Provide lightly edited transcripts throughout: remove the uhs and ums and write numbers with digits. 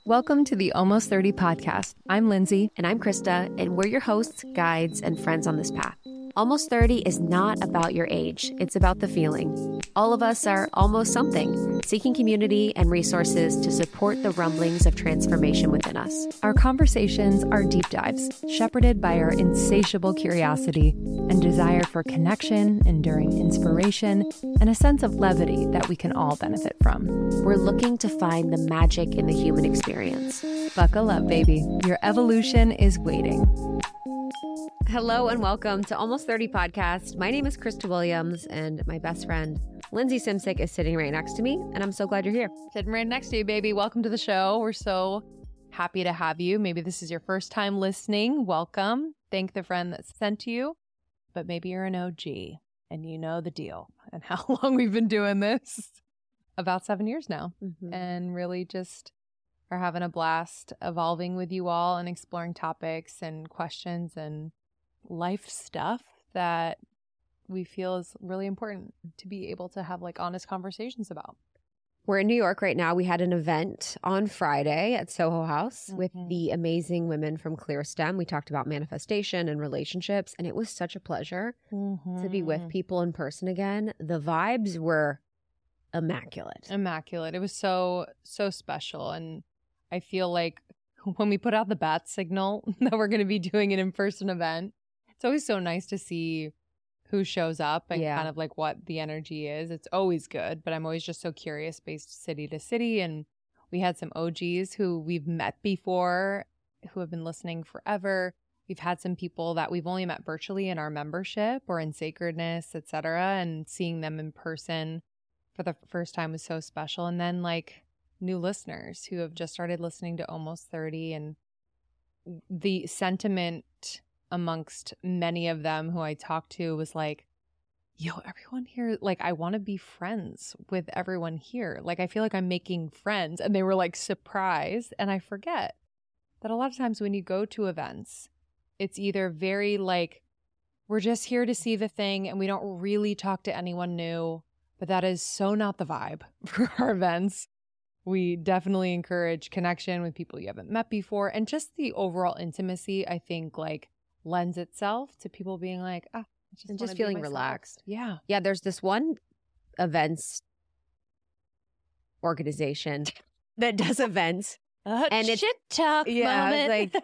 Welcome to the Almost 30 podcast. I'm Lindsay. And I'm Krista, and we're your hosts, guides, and friends on this path. Almost 30 is not about your age. It's about the feeling. All of us are almost something, seeking community and resources to support the rumblings of transformation within us. Our conversations are deep dives, shepherded by our insatiable curiosity and desire for connection, enduring inspiration, and a sense of levity that we can all benefit from. We're looking to find the magic in the human experience. Buckle up, baby. Your evolution is waiting. Hello and welcome to Almost 30 podcast. My name is Krista Williams, and my best friend, Lindsay Simsick, is sitting right next to me, and I'm so glad you're here. Sitting right next to you, baby. Welcome to the show. We're so happy to have you. Maybe this is your first time listening. Welcome. Thank the friend that sent you, but maybe you're an OG and you know the deal and how long we've been doing this. About 7 years now, and really just are having a blast evolving with you all and exploring topics and questions and life stuff that we feel is really important to be able to have like honest conversations about. We're in New York right now. We had an event on Friday at Soho House with the amazing women from ClearStem. We talked about manifestation and relationships, and it was such a pleasure to be with people in person again. The vibes were immaculate. It was so special, and I feel like when we put out the bat signal that we're going to be doing an in-person event, it's always so nice to see who shows up and kind of like what the energy is. It's always good, but I'm always just so curious based city to city. And we had some OGs who we've met before, who have been listening forever. We've had some people that we've only met virtually in our membership or in Sacredness, etc. And seeing them in person for the first time was so special. And then like new listeners who have just started listening to Almost 30, and the sentiment amongst many of them who I talked to was like, yo, everyone here, like I want to be friends with everyone here. Like I feel like I'm making friends. And they were like surprised. And I forget that a lot of times when you go to events, it's either very like, we're just here to see the thing and we don't really talk to anyone new. But that is so not the vibe for our events. We definitely encourage connection with people you haven't met before. And just the overall intimacy, I think, like lends itself to people being like, just feeling relaxed. Yeah. Yeah, there's this one events organization that does events. And it's shit talk moment.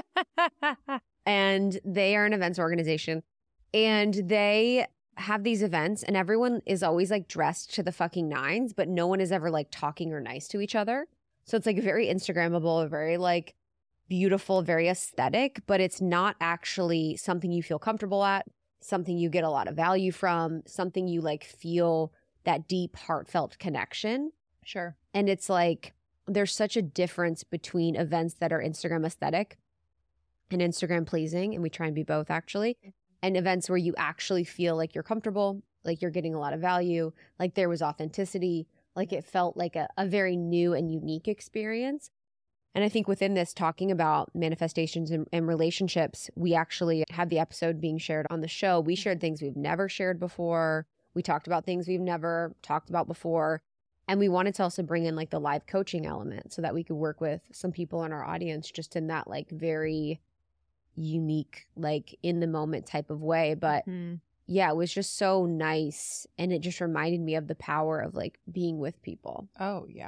And they are an events organization. And they have these events, and everyone is always like dressed to the fucking nines, but no one is ever like talking or nice to each other. So it's like very Instagrammable, very like beautiful, very aesthetic, but it's not actually something you feel comfortable at, something you get a lot of value from, something you like feel that deep, heartfelt connection. Sure. And it's like there's such a difference between events that are Instagram aesthetic and Instagram pleasing, and we try and be both actually. And events where you actually feel like you're comfortable, like you're getting a lot of value, like there was authenticity, like it felt like a very new and unique experience. And I think within this, talking about manifestations and relationships, we actually had the episode being shared on the show. We shared things we've never shared before. We talked about things we've never talked about before. And we wanted to also bring in like the live coaching element so that we could work with some people in our audience just in that like very unique, like in the moment type of way. But yeah, it was just so nice, and it just reminded me of the power of like being with people. Oh yeah.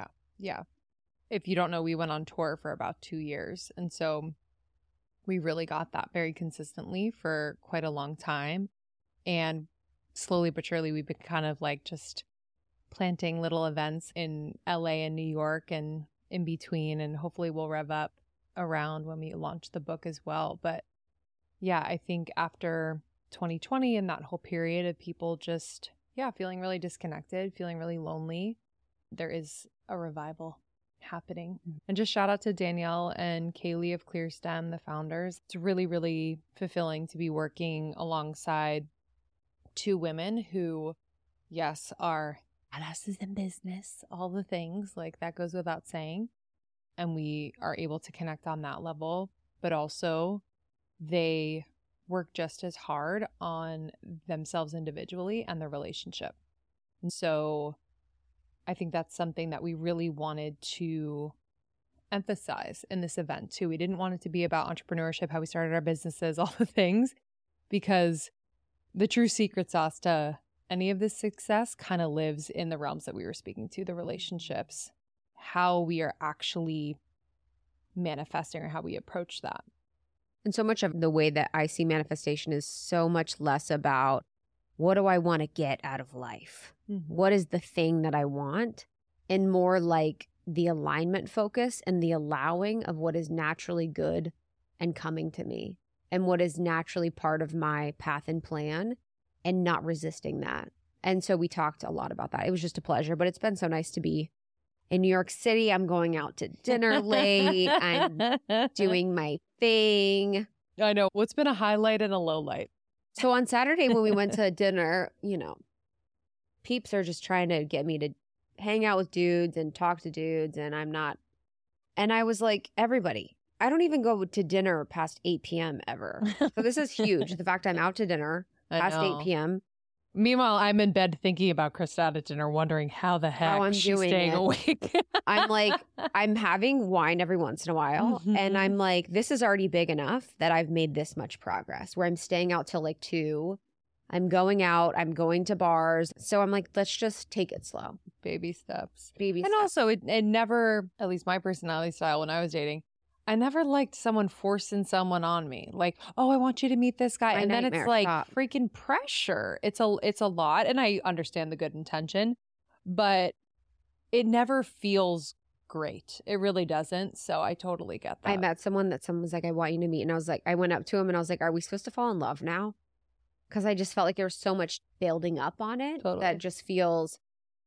If you don't know, we went on tour for about 2 years, and so we really got that very consistently for quite a long time. And slowly but surely we've been kind of like just planting little events in LA and New York and in between, and hopefully we'll rev up around when we launch the book as well. But yeah, I think after 2020 and that whole period of people just, feeling really disconnected, feeling really lonely, there is a revival happening. And just shout out to Danielle and Kaylee of ClearStem, the founders. It's really, really fulfilling to be working alongside two women who, yes, are badasses in business, all the things, like that goes without saying. And we are able to connect on that level, but also they work just as hard on themselves individually and their relationship. And so I think that's something that we really wanted to emphasize in this event too. We didn't want it to be about entrepreneurship, how we started our businesses, all the things, because the true secret sauce to any of this success kind of lives in the realms that we were speaking to, the relationships, how we are actually manifesting or how we approach that. And so much of the way that I see manifestation is so much less about what do I want to get out of life? Mm-hmm. What is the thing that I want? And more like the alignment focus and the allowing of what is naturally good and coming to me and what is naturally part of my path and plan and not resisting that. And so we talked a lot about that. It was just a pleasure, but it's been so nice to be in New York City. I'm going out to dinner late. I'm doing my thing. I know. What's been a highlight and a low light? So on Saturday when we went to dinner, you know, peeps are just trying to get me to hang out with dudes and talk to dudes, and I'm not. And I was like, everybody, I don't even go to dinner past 8 p.m. ever. So this is huge. The fact I'm out to dinner past 8 p.m. Meanwhile, I'm in bed thinking about Krista at dinner, wondering how the heck she's staying awake. I'm like, I'm having wine every once in a while. Mm-hmm. And I'm like, this is already big enough that I've made this much progress where I'm staying out till like 2. I'm going out. I'm going to bars. So I'm like, let's just take it slow. Baby steps. Baby and steps. Also, it never, at least my personality style when I was dating, I never liked someone forcing someone on me. Like, oh, I want you to meet this guy. My and then nightmare. it's like Stop. freaking pressure. It's a lot. And I understand the good intention, but it never feels great. It really doesn't. So I totally get that. I met someone was like, I want you to meet. And I was like, I went up to him and I was like, are we supposed to fall in love now? Because I just felt like there was so much building up on it that just feels.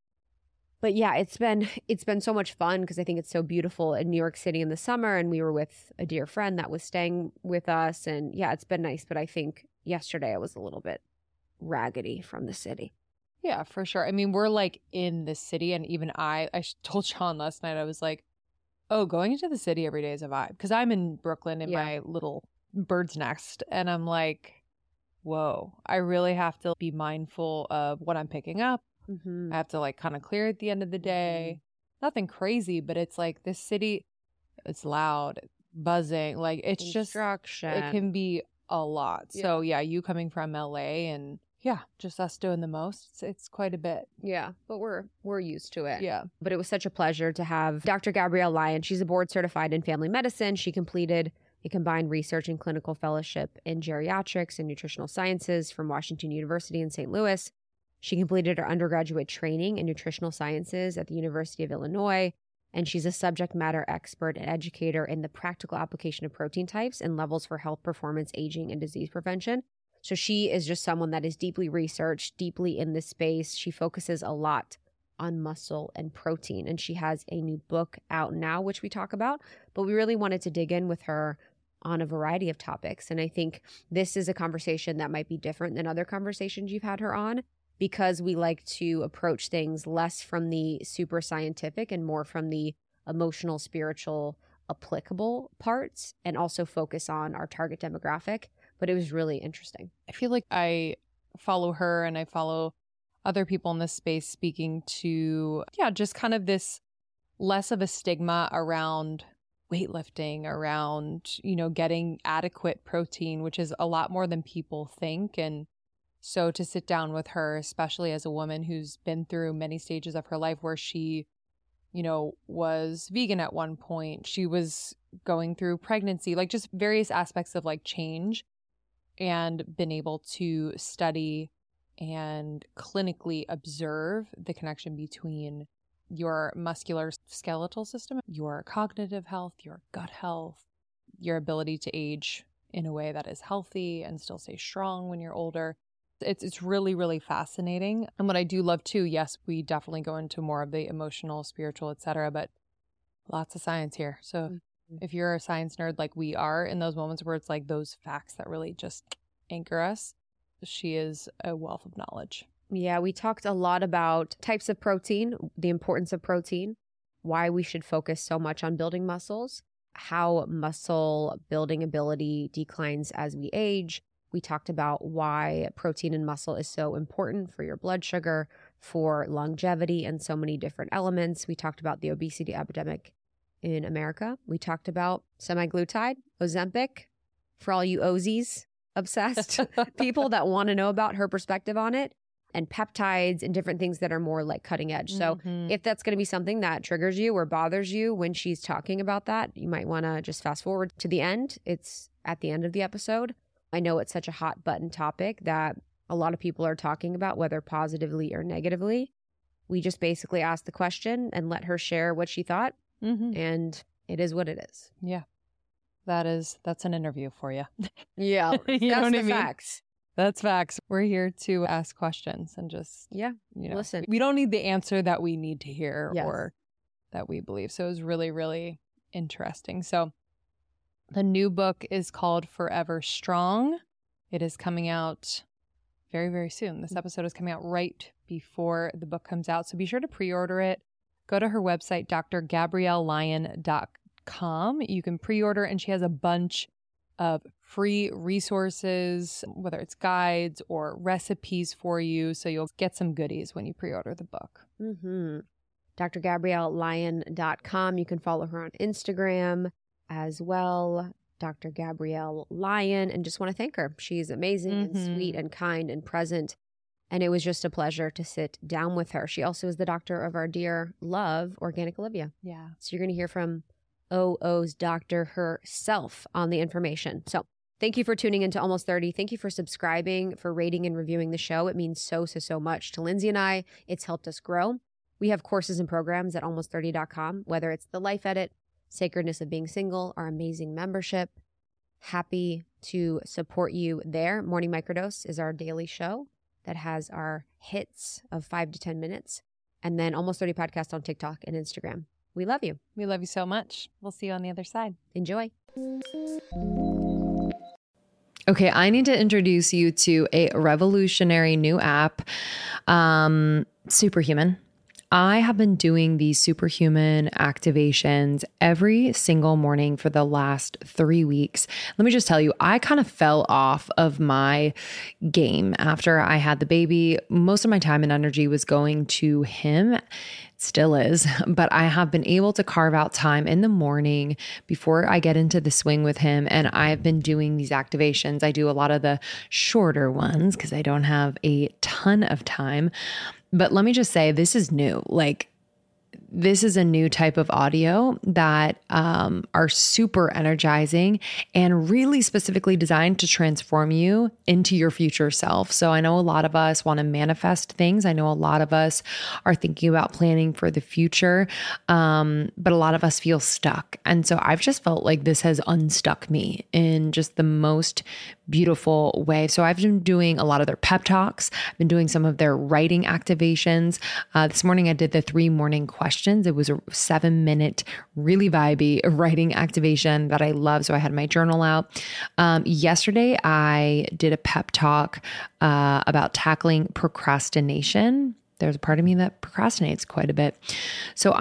But yeah, it's been so much fun because I think it's so beautiful in New York City in the summer. And we were with a dear friend that was staying with us. And yeah, it's been nice. But I think yesterday I was a little bit raggedy from the city. Yeah, for sure. I mean, we're like in the city. And even I told Sean last night, I was like, oh, going into the city every day is a vibe. Because I'm in Brooklyn in my little bird's nest. And I'm like, whoa, I really have to be mindful of what I'm picking up. Mm-hmm. I have to like kind of clear at the end of the day. Nothing crazy, but it's like this city, it's loud, buzzing. Like it's just, it can be a lot. Yeah. So yeah, you coming from LA and yeah, just us doing the most. It's quite a bit. Yeah, but we're used to it. Yeah. But it was such a pleasure to have Dr. Gabrielle Lyon. She's a board certified in family medicine. She completed a combined research and clinical fellowship in geriatrics and nutritional sciences from Washington University in St. Louis. She completed her undergraduate training in nutritional sciences at the University of Illinois, and she's a subject matter expert and educator in the practical application of protein types and levels for health, performance, aging, and disease prevention. So she is just someone that is deeply researched, deeply in this space. She focuses a lot on muscle and protein, and she has a new book out now, which we talk about, but we really wanted to dig in with her on a variety of topics. And I think this is a conversation that might be different than other conversations you've had her on, because we like to approach things less from the super scientific and more from the emotional, spiritual, applicable parts, and also focus on our target demographic. But it was really interesting. I feel like I follow her and I follow other people in this space speaking to, just kind of this less of a stigma around weightlifting, around, getting adequate protein, which is a lot more than people think. And so to sit down with her, especially as a woman who's been through many stages of her life where she, was vegan at one point, she was going through pregnancy, like just various aspects of like change, and been able to study and clinically observe the connection between your muscular skeletal system, your cognitive health, your gut health, your ability to age in a way that is healthy and still stay strong when you're older. It's really, really fascinating. And what I do love too, yes, we definitely go into more of the emotional, spiritual, etc., but lots of science here. So if you're a science nerd like we are, in those moments where it's like those facts that really just anchor us, she is a wealth of knowledge. Yeah, we talked a lot about types of protein, the importance of protein, why we should focus so much on building muscles, how muscle building ability declines as we age. We talked about why protein and muscle is so important for your blood sugar, for longevity, and so many different elements. We talked about the obesity epidemic in America. We talked about semaglutide, Ozempic, for all you Ozies obsessed people that want to know about her perspective on it, and peptides and different things that are more like cutting edge. So if that's going to be something that triggers you or bothers you when she's talking about that, you might want to just fast forward to the end. It's at the end of the episode. I know it's such a hot button topic that a lot of people are talking about, whether positively or negatively. We just basically asked the question and let her share what she thought. And it is what it is. Yeah. That's an interview for you. Yeah. You know what I mean? Facts. That's facts. We're here to ask questions and just, listen. We don't need the answer that we need to hear or that we believe. So it was really, really interesting. So the new book is called Forever Strong. It is coming out very, very soon. This episode is coming out right before the book comes out. So be sure to pre-order it. Go to her website, drgabriellelyon.com. You can pre-order, and she has a bunch of free resources, whether it's guides or recipes for you. So you'll get some goodies when you pre-order the book. drgabriellelyon.com. You can follow her on Instagram as well, Dr. Gabrielle Lyon, and just want to thank her. She's amazing and sweet and kind and present. And it was just a pleasure to sit down with her. She also is the doctor of our dear love, Organic Olivia. Yeah. So you're going to hear from OO's doctor herself on the information. So thank you for tuning into Almost 30. Thank you for subscribing, for rating and reviewing the show. It means so much to Lindsay and I. It's helped us grow. We have courses and programs at almost30.com, whether it's the Life Edit, Sacredness of Being Single, our amazing membership. Happy to support you there. Morning Microdose is our daily show that has our hits of 5 to 10 minutes. And then Almost 30 podcast on TikTok and Instagram. We love you. We love you so much. We'll see you on the other side. Enjoy. Okay, I need to introduce you to a revolutionary new app, Superhuman. I have been doing these Superhuman activations every single morning for the last 3 weeks. Let me just tell you, I kind of fell off of my game after I had the baby. Most of my time and energy was going to him. Still is, but I have been able to carve out time in the morning before I get into the swing with him. And I've been doing these activations. I do a lot of the shorter ones because I don't have a ton of time. But let me just say, this is new. This is a new type of audio that are super energizing and really specifically designed to transform you into your future self. So I know a lot of us want to manifest things. I know a lot of us are thinking about planning for the future, but a lot of us feel stuck. And so I've just felt like this has unstuck me in just the most beautiful way. So I've been doing a lot of their pep talks. I've been doing some of their writing activations. This morning I did the 3 morning questions. It was a 7-minute, really vibey writing activation that I love. So I had my journal out. Yesterday I did a pep talk about tackling procrastination. There's a part of me that procrastinates quite a bit. So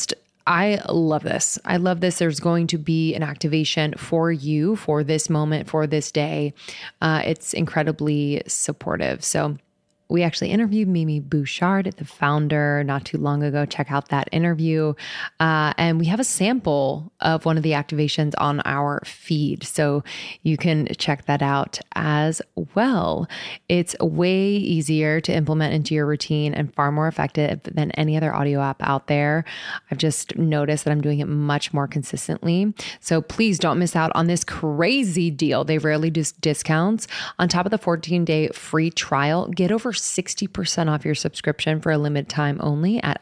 I love this. I love this. There's going to be an activation for you for this moment, for this day. It's incredibly supportive. So we actually interviewed Mimi Bouchard, the founder, not too long ago. Check out that interview. And we have a sample of one of the activations on our feed. So you can check that out as well. It's way easier to implement into your routine and far more effective than any other audio app out there. I've just noticed that I'm doing it much more consistently. So please don't miss out on this crazy deal. They rarely do discounts. On top of the 14-day free trial, get over 60% off your subscription for a limited time only at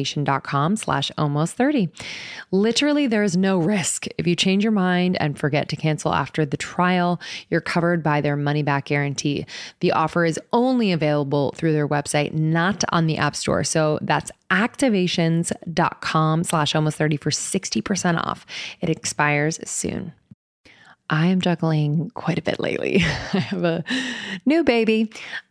activation.com/almost30. Literally, there is no risk. If you change your mind and forget to cancel after the trial, you're covered by their money back guarantee. The offer is only available through their website, not on the App Store. So that's activations.com/almost30 for 60% off. It expires soon. I am juggling quite a bit lately. I have a new baby,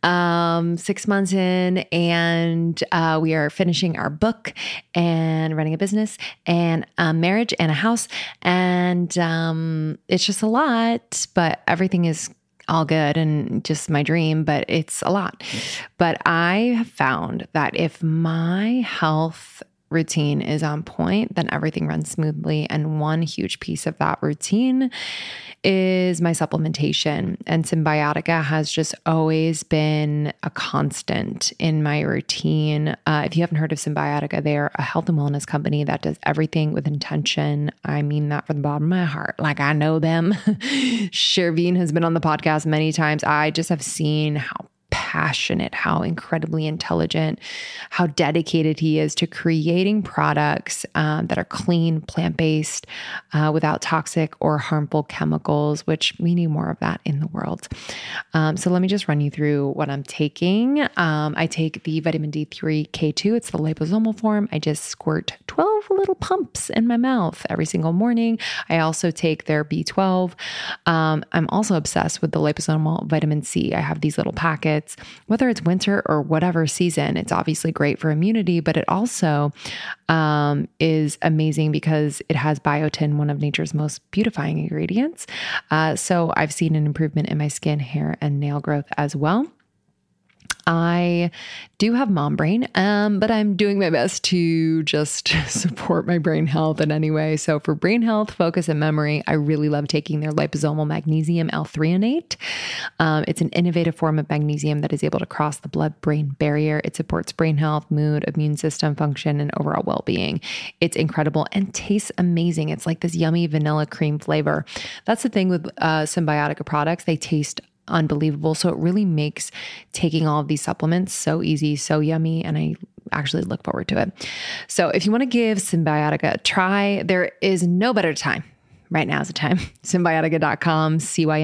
6 months in, and we are finishing our book and running a business and a marriage and a house. And it's just a lot, but everything is all good and just my dream, but it's a lot. But I have found that if my health routine is on point, then everything runs smoothly. And one huge piece of that routine is my supplementation. And Cymbiotika has just always been a constant in my routine. If you haven't heard of Cymbiotika, they are a health and wellness company that does everything with intention. I mean that from the bottom of my heart. Like, I know them. Shervin has been on the podcast many times. I just have seen how passionate, how incredibly intelligent, how dedicated he is to creating products that are clean, plant-based, without toxic or harmful chemicals, which we need more of that in the world. So let me just run you through what I'm taking. I take the vitamin D3 K2. It's the liposomal form. I just squirt 12 little pumps in my mouth every single morning. I also take their B12. I'm also obsessed with the liposomal vitamin C. I have these little packets. Whether it's winter or whatever season, it's obviously great for immunity, but it also is amazing because it has biotin, one of nature's most beautifying ingredients. So I've seen an improvement in my skin, hair, and nail growth as well. I do have mom brain, but I'm doing my best to just support my brain health in any way. So for brain health, focus, and memory, I really love taking their liposomal magnesium L-threonate. It's an innovative form of magnesium that is able to cross the blood-brain barrier. It supports brain health, mood, immune system function, and overall well-being. It's incredible and tastes amazing. It's like this yummy vanilla cream flavor. That's the thing with Cymbiotika products. They taste unbelievable. So it really makes taking all of these supplements so easy, so yummy, and I actually look forward to it. So if you want to give Cymbiotika a try, there is no better time. Right now is the time. Cymbiotika.com,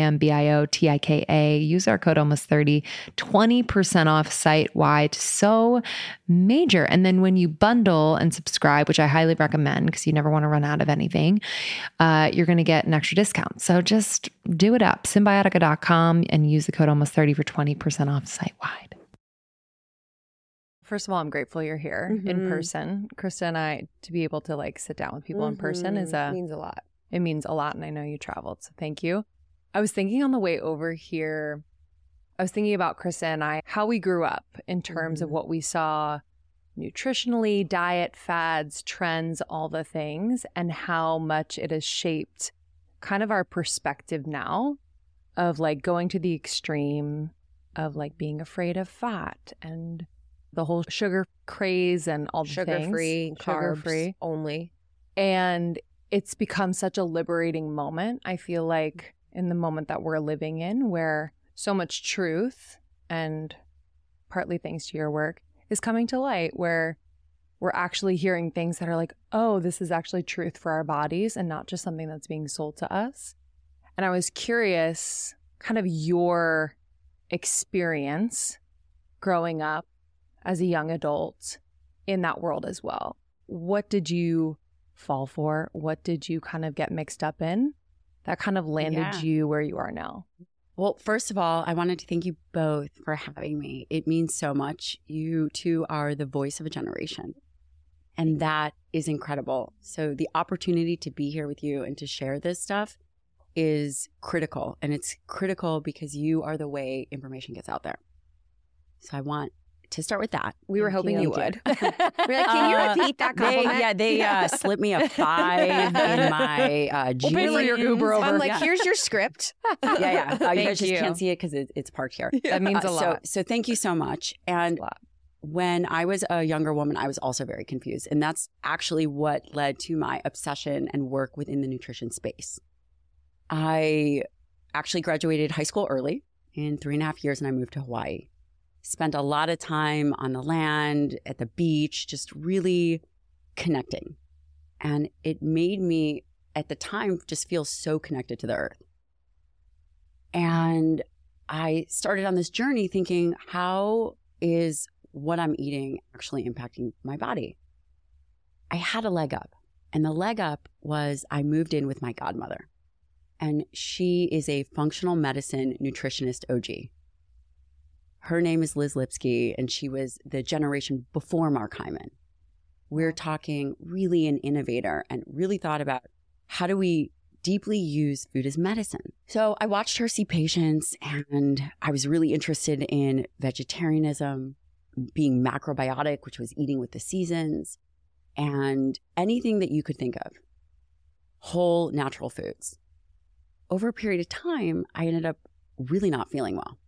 Cymbiotika. Use our code almost30, 20% off site-wide. So major. And then when you bundle and subscribe, which I highly recommend because you never want to run out of anything, you're going to get an extra discount. So just do it up. Cymbiotika.com and use the code almost30 for 20% off site-wide. First of all, I'm grateful you're here in person. Krista and I, to be able to like sit down with people in person means a lot. It means a lot, and I know you traveled, so thank you. I was thinking on the way over here, I was thinking about Krista and I, how we grew up in terms of what we saw nutritionally, diet, fads, trends, all the things, and how much it has shaped kind of our perspective now of like going to the extreme of like being afraid of fat and the whole sugar craze and all the Sugar-free, things. carbs only. And it's become such a liberating moment, I feel like, in the moment that we're living in, where so much truth, and partly thanks to your work, is coming to light, where we're actually hearing things that are like, oh, this is actually truth for our bodies and not just something that's being sold to us. And I was curious, kind of your experience growing up as a young adult in that world as well. What did you fall for? What did you kind of get mixed up in that kind of landed you where you are now? Well, first of all, I wanted to thank you both for having me. It means so much. You two are the voice of a generation, and that is incredible. So the opportunity to be here with you and to share this stuff is critical, and it's critical because you are the way information gets out there. So I want to start with that. We were hoping you would. We're like, can you repeat that compliment? They slipped me a 5 in my We'll pay for your Uber over. I'm like, here's your script. You guys just can't see it because it's parked here. That means a lot. So thank you so much. And when I was a younger woman, I was also very confused. And that's actually what led to my obsession and work within the nutrition space. I actually graduated high school early in 3.5 years, and I moved to Hawaii. Spent a lot of time on the land, at the beach, just really connecting. And it made me, at the time, just feel so connected to the earth. And I started on this journey thinking, how is what I'm eating actually impacting my body? I had a leg up. And the leg up was I moved in with my godmother. And she is a functional medicine nutritionist OG. Her name is Liz Lipsky, and she was the generation before Mark Hyman. We're talking really an innovator and really thought about how do we deeply use food as medicine. So I watched her see patients, and I was really interested in vegetarianism, being macrobiotic, which was eating with the seasons. and anything that you could think of, whole natural foods. Over a period of time, I ended up really not feeling well.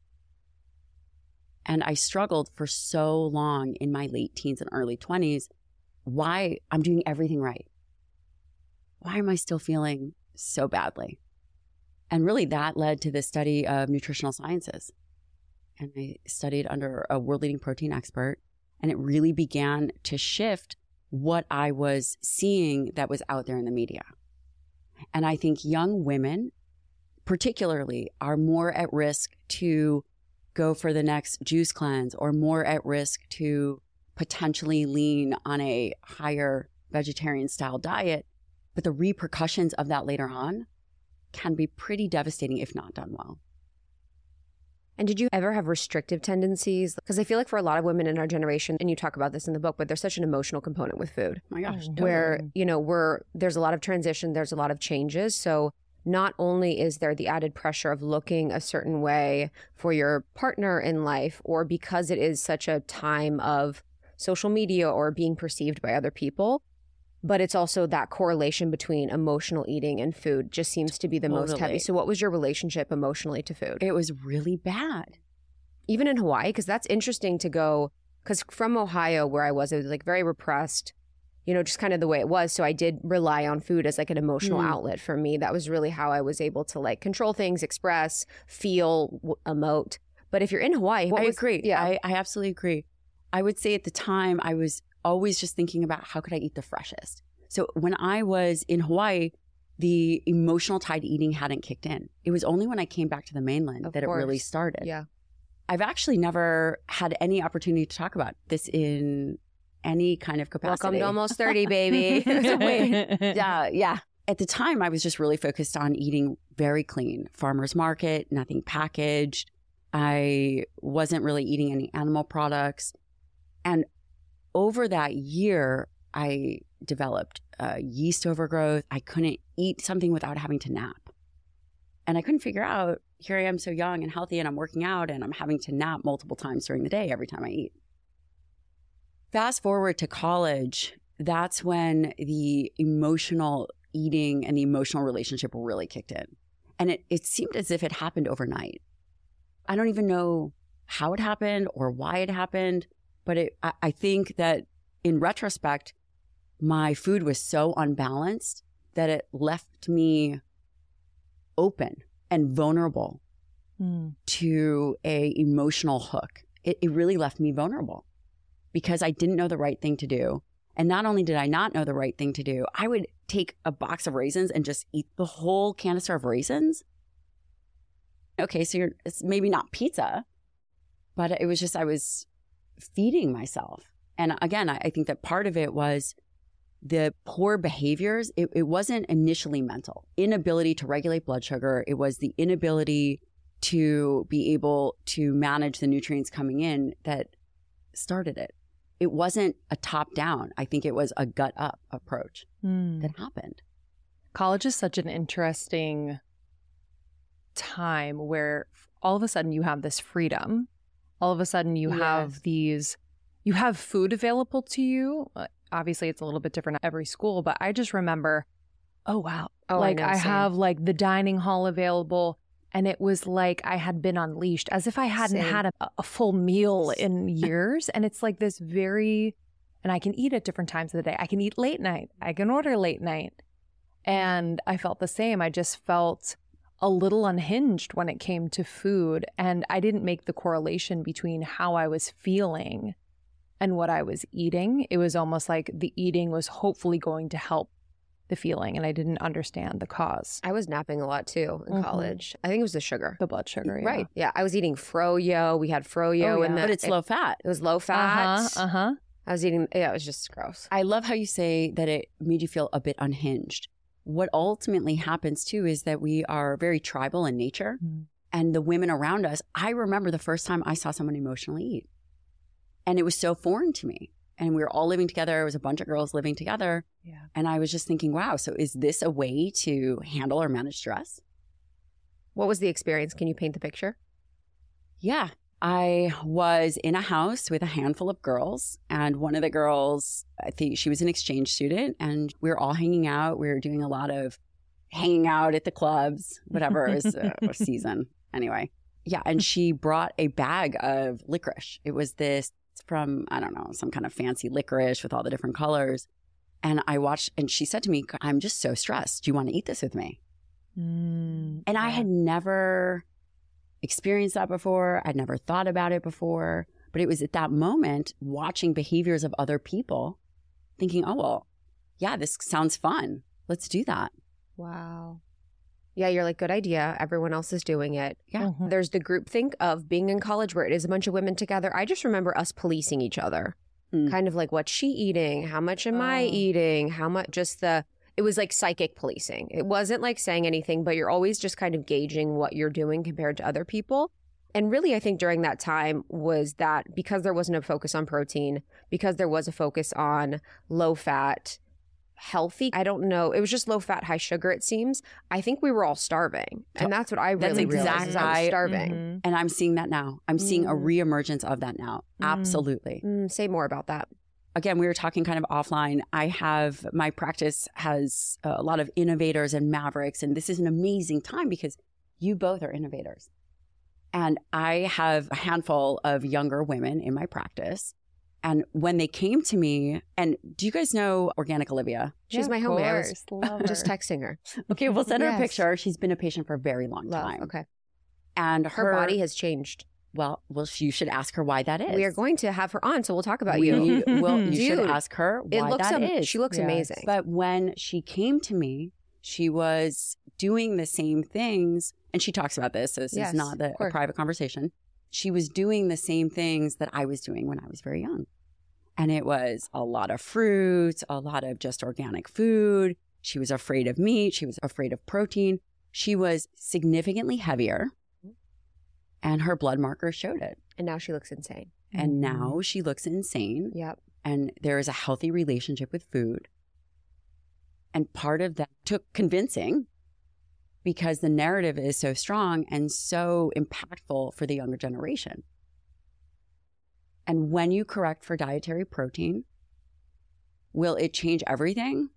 And I struggled for so long in my late teens and early 20s. Why? I'm doing everything right. Why am I still feeling so badly? And really that led to the study of nutritional sciences. And I studied under a world-leading protein expert, and it really began to shift what I was seeing that was out there in the media. And I think young women, particularly, are more at risk to go for the next juice cleanse, or more at risk to potentially lean on a higher vegetarian style diet. But the repercussions of that later on can be pretty devastating if not done well. And did you ever have restrictive tendencies? Because I feel like for a lot of women in our generation, and you talk about this in the book, but there's such an emotional component with food. Oh my gosh. Where, there's a lot of transition, there's a lot of changes. So not only is there the added pressure of looking a certain way for your partner in life, or because it is such a time of social media or being perceived by other people, but it's also that correlation between emotional eating and food just seems to be the most heavy. So what was your relationship emotionally to food? It was really bad. Even in Hawaii? Because that's interesting to go, because from Ohio where I was, it was like very repressed, just kind of the way it was. So I did rely on food as like an emotional outlet for me. That was really how I was able to like control things, express, feel, emote. But if you're in Hawaii, I agree. Yeah. I absolutely agree. I would say at the time I was always just thinking about how could I eat the freshest. So when I was in Hawaii, the emotional tide eating hadn't kicked in. It was only when I came back to the mainland that it really started. Yeah. I've actually never had any opportunity to talk about this in any kind of capacity. Welcome to almost 30, baby. Yeah. At the time, I was just really focused on eating very clean, farmer's market, nothing packaged. I wasn't really eating any animal products. And over that year, I developed yeast overgrowth. I couldn't eat something without having to nap. And I couldn't figure out, here I am so young and healthy and I'm working out and I'm having to nap multiple times during the day every time I eat. Fast forward to college, that's when the emotional eating and the emotional relationship really kicked in. And it seemed as if it happened overnight. I don't even know how it happened or why it happened, but I think that in retrospect, my food was so unbalanced that it left me open and vulnerable to a emotional hook. It really left me vulnerable because I didn't know the right thing to do. And not only did I not know the right thing to do, I would take a box of raisins and just eat the whole canister of raisins. Okay, so it's maybe not pizza, but it was just, I was feeding myself. And again, I think that part of it was the poor behaviors. It wasn't initially mental. Inability to regulate blood sugar. It was the inability to be able to manage the nutrients coming in that started it. It wasn't a top down. I think it was a gut up approach that happened. College is such an interesting time where all of a sudden you have this freedom. All of a sudden you have you have food available to you. Obviously it's a little bit different at every school, but I just remember, oh wow. I have like the dining hall available. And it was like I had been unleashed as if I hadn't had a full meal in years. And it's like this and I can eat at different times of the day. I can eat late night. I can order late night. And I felt the same. I just felt a little unhinged when it came to food. And I didn't make the correlation between how I was feeling and what I was eating. It was almost like the eating was hopefully going to help the feeling, and I didn't understand the cause. I was napping a lot too in college. I think it was the sugar. The blood sugar, Right. Yeah, I was eating froyo. We had froyo in but it's low fat. It was low fat. I was eating, it was just gross. I love how you say that it made you feel a bit unhinged. What ultimately happens too is that we are very tribal in nature, and the women around us, I remember the first time I saw someone emotionally eat, and it was so foreign to me. And we were all living together. It was a bunch of girls living together. Yeah. And I was just thinking, wow, so is this a way to handle or manage stress? What was the experience? Can you paint the picture? Yeah. I was in a house with a handful of girls, and one of the girls, I think she was an exchange student, and we were all hanging out. We were doing a lot of hanging out at the clubs, whatever it was, season. Anyway, yeah. And she brought a bag of licorice. It was this from, I don't know, some kind of fancy licorice with all the different colors. And I watched, and she said to me, I'm just so stressed. Do you want to eat this with me? And I had never experienced that before. I'd never thought about it before. But it was at that moment, watching behaviors of other people, thinking, oh, well, yeah, this sounds fun. Let's do that. Wow. Yeah, you're like, good idea. Everyone else is doing it. Yeah. There's the groupthink of being in college where it is a bunch of women together. I just remember us policing each other. Kind of like, what's she eating? How much am I eating? How much, it was like psychic policing. It wasn't like saying anything, but you're always just kind of gauging what you're doing compared to other people. And really, I think during that time was that because there wasn't a focus on protein, because there was a focus on low fat, healthy, I don't know. It was just low fat, high sugar, it seems. I think we were all starving. And that's what I really realized. I was starving. And I'm seeing that now. I'm seeing a reemergence of that now. Absolutely. Say more about that. Again, we were talking kind of offline. My practice has a lot of innovators and mavericks. And this is an amazing time because you both are innovators. And I have a handful of younger women in my practice. And when they came to me, and do you guys know Organic Olivia? She's my homie. I was just texting her. Okay, we'll send her a picture. She's been a patient for a very long time. Okay. And her body has changed. Well, you should ask her why that is. We are going to have her on, so we'll talk about you. You should ask her why that is. She looks amazing. But when she came to me, she was doing the same things, and she talks about this, so this is not a private conversation. She was doing the same things that I was doing when I was very young. And it was a lot of fruit, a lot of just organic food. She was afraid of meat. She was afraid of protein. She was significantly heavier, and her blood markers showed it. And now she looks insane. And now she looks insane. Yep. And there is a healthy relationship with food. And part of that took convincing because the narrative is so strong and so impactful for the younger generation. And when you correct for dietary protein, will it change everything?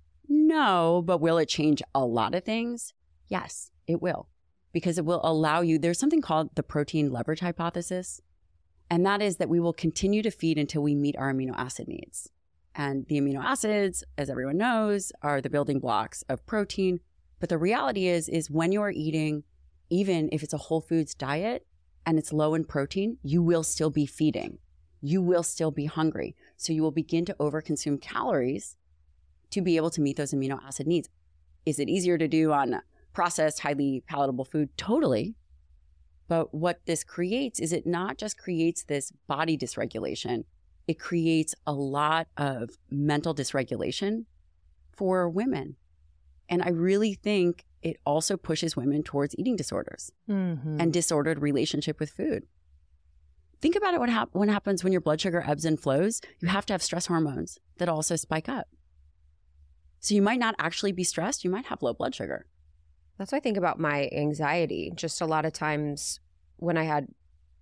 No, but will it change a lot of things? Yes, it will. Because it will allow you, there's something called the protein leverage hypothesis. And that is that we will continue to feed until we meet our amino acid needs. And the amino acids, as everyone knows, are the building blocks of protein. But the reality is when you're eating, even if it's a whole foods diet and it's low in protein, you will still be feeding. You will still be hungry. So you will begin to overconsume calories to be able to meet those amino acid needs. Is it easier to do on processed, highly palatable food? Totally. But what this creates is it not just creates this body dysregulation, it creates a lot of mental dysregulation for women. And I really think it also pushes women towards eating disorders and disordered relationship with food. Think about it what happens when your blood sugar ebbs and flows. You have to have stress hormones that also spike up. So you might not actually be stressed. You might have low blood sugar. That's what I think about my anxiety. Just a lot of times when I had,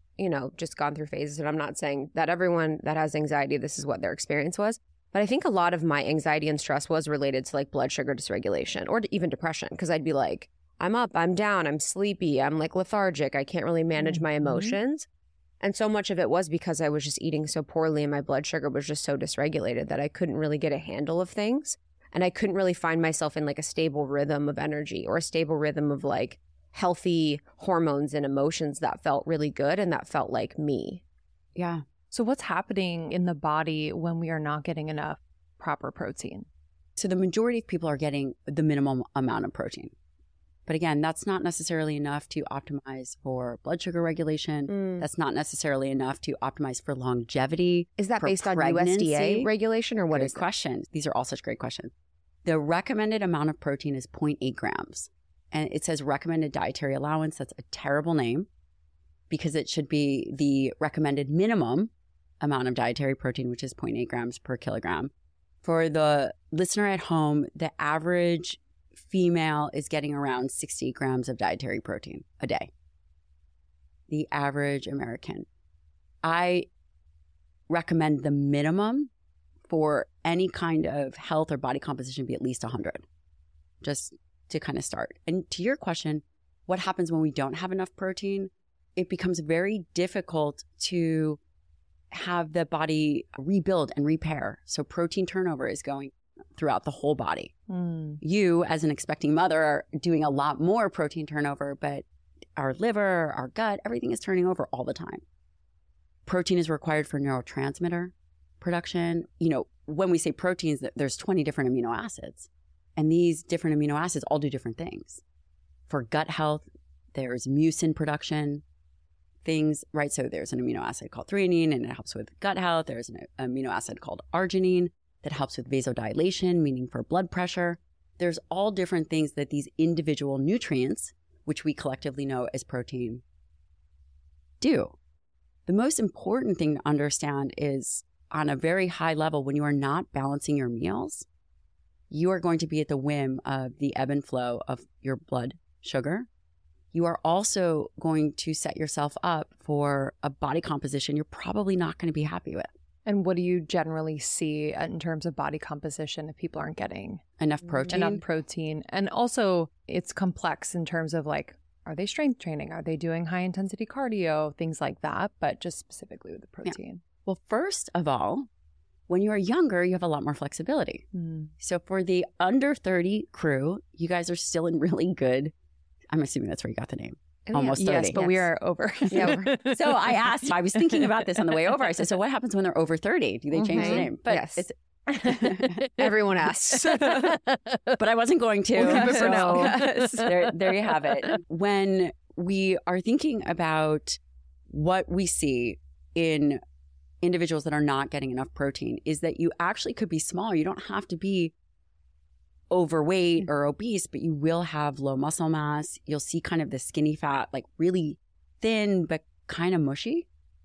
just gone through phases, and I'm not saying that everyone that has anxiety, this is what their experience was. But I think a lot of my anxiety and stress was related to like blood sugar dysregulation or even depression. Because I'd be like, I'm up, I'm down, I'm sleepy, I'm like lethargic. I can't really manage my emotions. And so much of it was because I was just eating so poorly and my blood sugar was just so dysregulated that I couldn't really get a handle of things. And I couldn't really find myself in like a stable rhythm of energy or a stable rhythm of like healthy hormones and emotions that felt really good and that felt like me. Yeah. So what's happening in the body when we are not getting enough proper protein? So the majority of people are getting the minimum amount of protein. But again, that's not necessarily enough to optimize for blood sugar regulation. That's not necessarily enough to optimize for longevity. Is that based on pregnancy. USDA regulation or what Good is questions. These are all such great questions. The recommended amount of protein is 0.8 grams. And it says recommended dietary allowance. That's a terrible name because it should be the recommended minimum amount of dietary protein, which is 0.8 grams per kilogram. For the listener at home, the average female is getting around 60 grams of dietary protein a day. the average American. I recommend the minimum for any kind of health or body composition be at least 100, just to kind of start. And to your question, what happens when we don't have enough protein? It becomes very difficult to have the body rebuild and repair. So protein turnover is going throughout the whole body. You, as an expecting mother, are doing a lot more protein turnover, but our liver, our gut, everything is turning over all the time. Protein is required for neurotransmitter production. You know, when we say proteins, there's 20 different amino acids, and these different amino acids all do different things. For gut health, there's mucin production things, right? So there's an amino acid called threonine, and it helps with gut health. There's an amino acid called arginine that helps with vasodilation, meaning for blood pressure. There's all different things that these individual nutrients, which we collectively know as protein, do. The most important thing to understand is, on a very high level, when you are not balancing your meals, you are going to be at the whim of the ebb and flow of your blood sugar. You are also going to set yourself up for a body composition you're probably not going to be happy with. And what do you generally see in terms of body composition if people aren't getting enough protein? Enough protein. And also it's complex in terms of like, are they strength training? Are they doing high intensity cardio? Things like that, but just specifically with the protein. Yeah. Well, first of all, when you are younger, you have a lot more flexibility. So for the under 30 crew, you guys are still in really good, I'm assuming that's where you got the name. Almost 30. Yes, but we are over. So I asked, I was thinking about this on the way over. I said, so what happens when they're over 30? Do they change the name? But yes. Everyone asks. But I wasn't going to. We'll keep it for now. There you have it. When we are thinking about what we see in individuals that are not getting enough protein, is that you actually could be small. You don't have to be overweight or obese, but you will have low muscle mass. You'll see kind of the skinny fat, like really thin, but kind of mushy.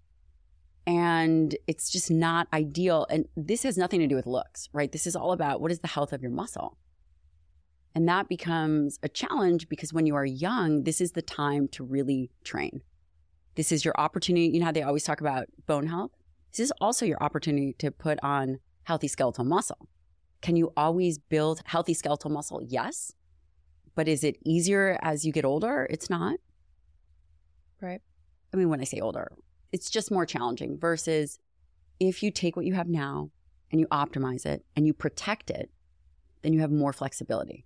And it's just not ideal. And this has nothing to do with looks, right? This is all about what is the health of your muscle. And that becomes a challenge because when you are young, this is the time to really train. This is your opportunity. You know how they always talk about bone health? This is also your opportunity to put on healthy skeletal muscle. Can you always build healthy skeletal muscle? Yes. But is it easier as you get older? It's not. Right. I mean, when I say older, it's just more challenging versus if you take what you have now and you optimize it and you protect it, then you have more flexibility.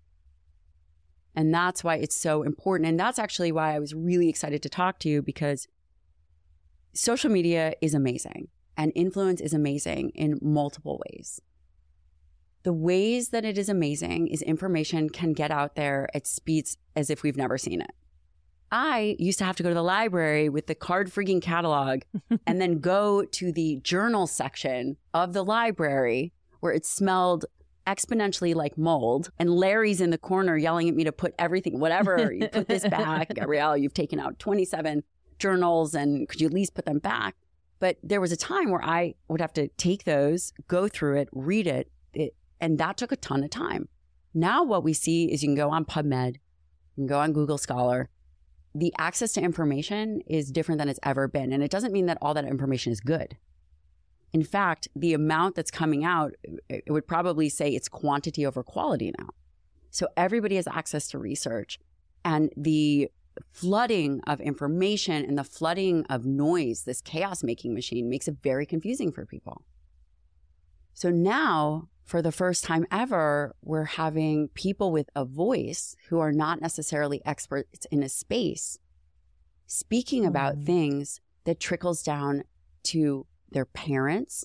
And that's why it's so important. And that's actually why I was really excited to talk to you, because social media is amazing and influence is amazing in multiple ways. The ways that it is amazing is information can get out there at speeds as if we've never seen it. I used to have to go to the library with the card freaking catalog and then go to the journal section of the library where it smelled exponentially like mold. And Larry's in the corner yelling at me to put everything, whatever, you put this back. Gabrielle, you've taken out 27 journals and could you at least put them back? But there was a time where I would have to take those, go through it, read it, and that took a ton of time. Now what we see is you can go on PubMed, you can go on Google Scholar. The access to information is different than it's ever been. And it doesn't mean that all that information is good. In fact, the amount that's coming out, it would probably say it's quantity over quality now. So everybody has access to research, and the flooding of information and the flooding of noise, this chaos making machine, makes it very confusing for people. So now, for the first time ever, we're having people with a voice who are not necessarily experts in a space speaking about things that trickles down to their parents,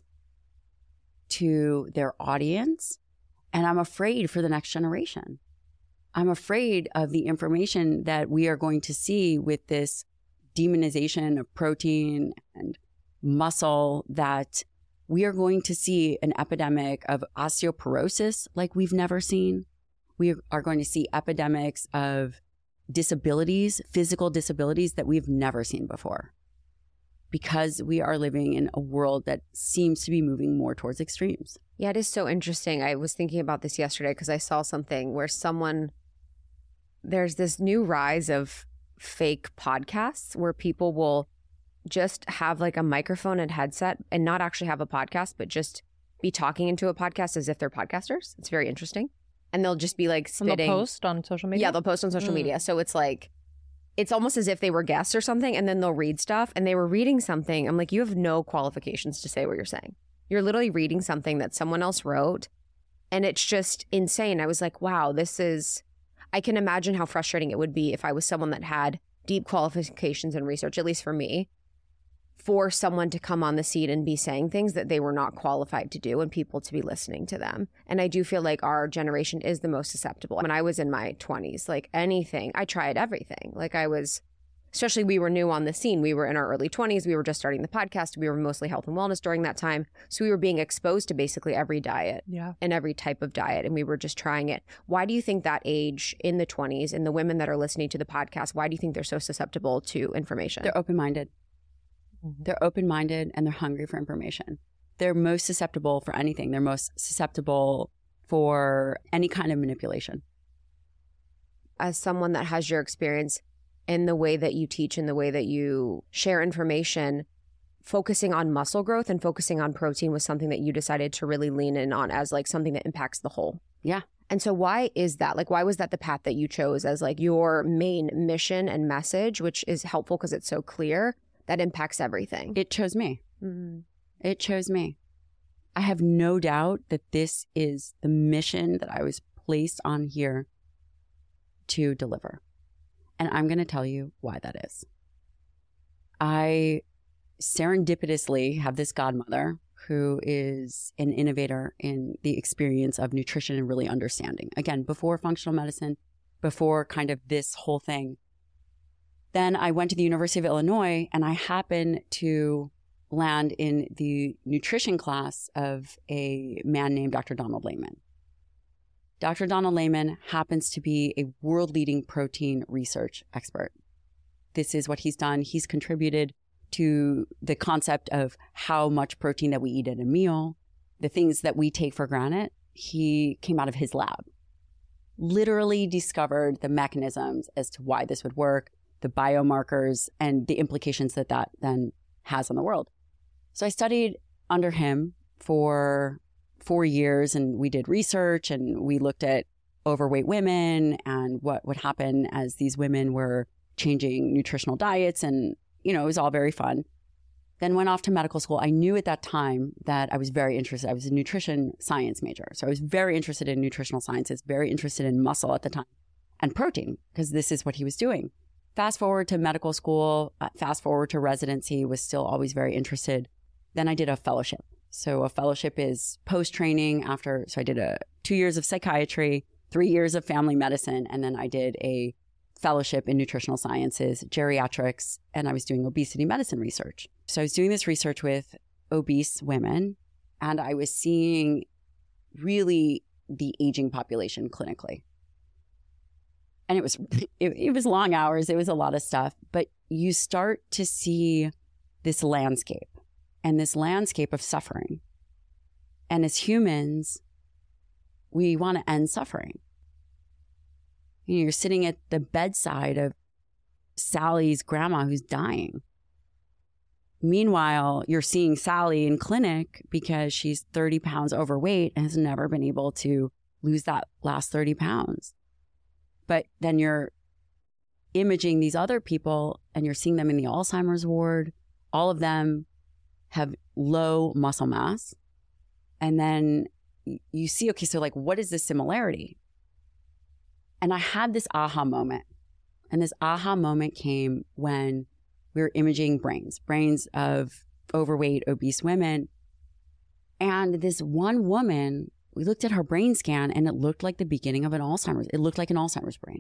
to their audience. And I'm afraid for the next generation. I'm afraid of the information that we are going to see with this demonization of protein and muscle, that we are going to see an epidemic of osteoporosis like we've never seen. We are going to see epidemics of disabilities, physical disabilities that we've never seen before, because we are living in a world that seems to be moving more towards extremes. Yeah, it is so interesting. I was thinking about this yesterday because I saw something where there's this new rise of fake podcasts where people will just have like a microphone and headset and not actually have a podcast, but just be talking into a podcast as if they're podcasters. It's very interesting. And they'll just be like spitting. And they'll post on social media? Yeah, they'll post on social media. So it's like, it's almost as if they were guests or something, and then they'll read stuff and they were reading something. I'm like, you have no qualifications to say what you're saying. You're literally reading something that someone else wrote, and it's just insane. I was like, wow, I can imagine how frustrating it would be if I was someone that had deep qualifications and research, at least for me, for someone to come on the scene and be saying things that they were not qualified to do and people to be listening to them. And I do feel like our generation is the most susceptible. When I was in my 20s, like anything, I tried everything. Like especially we were new on the scene. We were in our early 20s. We were just starting the podcast. We were mostly health and wellness during that time. So we were being exposed to basically every diet and every type of diet. And we were just trying it. Why do you think that age in the 20s and the women that are listening to the podcast, why do you think they're so susceptible to information? They're open-minded. They're open-minded and they're hungry for information. They're most susceptible for anything. They're most susceptible for any kind of manipulation. As someone that has your experience in the way that you teach and the way that you share information, focusing on muscle growth and focusing on protein was something that you decided to really lean in on as like something that impacts the whole. Yeah. And so why is that? Like, why was that the path that you chose as like your main mission and message, which is helpful because it's so clear that impacts everything? It chose me. Mm-hmm. It chose me. I have no doubt that this is the mission that I was placed on here to deliver. And I'm going to tell you why that is. I serendipitously have this godmother who is an innovator in the experience of nutrition and really understanding. Again, before functional medicine, before kind of this whole thing. Then I went to the University of Illinois and I happened to land in the nutrition class of a man named Dr. Donald Layman. Dr. Donald Layman happens to be a world-leading protein research expert. This is what he's done. He's contributed to the concept of how much protein that we eat at a meal, the things that we take for granted. He came out of his lab, literally discovered the mechanisms as to why this would work, the biomarkers, and the implications that that then has on the world. So I studied under him for 4 years, and we did research, and we looked at overweight women and what would happen as these women were changing nutritional diets. And, you know, it was all very fun. Then went off to medical school. I knew at that time that I was very interested. I was a nutrition science major. So I was very interested in nutritional sciences, very interested in muscle at the time and protein, because this is what he was doing. Fast forward to medical school, fast forward to residency, was still always very interested. Then I did a fellowship. So a fellowship is post-training after, so I did 2 years of psychiatry, 3 years of family medicine, and then I did a fellowship in nutritional sciences, geriatrics, and I was doing obesity medicine research. So I was doing this research with obese women, and I was seeing really the aging population clinically. And it was long hours. It was a lot of stuff, but you start to see this landscape and this landscape of suffering. And as humans, we want to end suffering. You know, you're sitting at the bedside of Sally's grandma who's dying. Meanwhile, you're seeing Sally in clinic because she's 30 pounds overweight and has never been able to lose that last 30 pounds. But then you're imaging these other people and you're seeing them in the Alzheimer's ward. All of them have low muscle mass. And then you see, okay, so like, what is the similarity? And I had this aha moment. And this aha moment came when we were imaging brains of overweight, obese women. And this one woman, we looked at her brain scan and it looked like the beginning of an Alzheimer's. It looked like an Alzheimer's brain.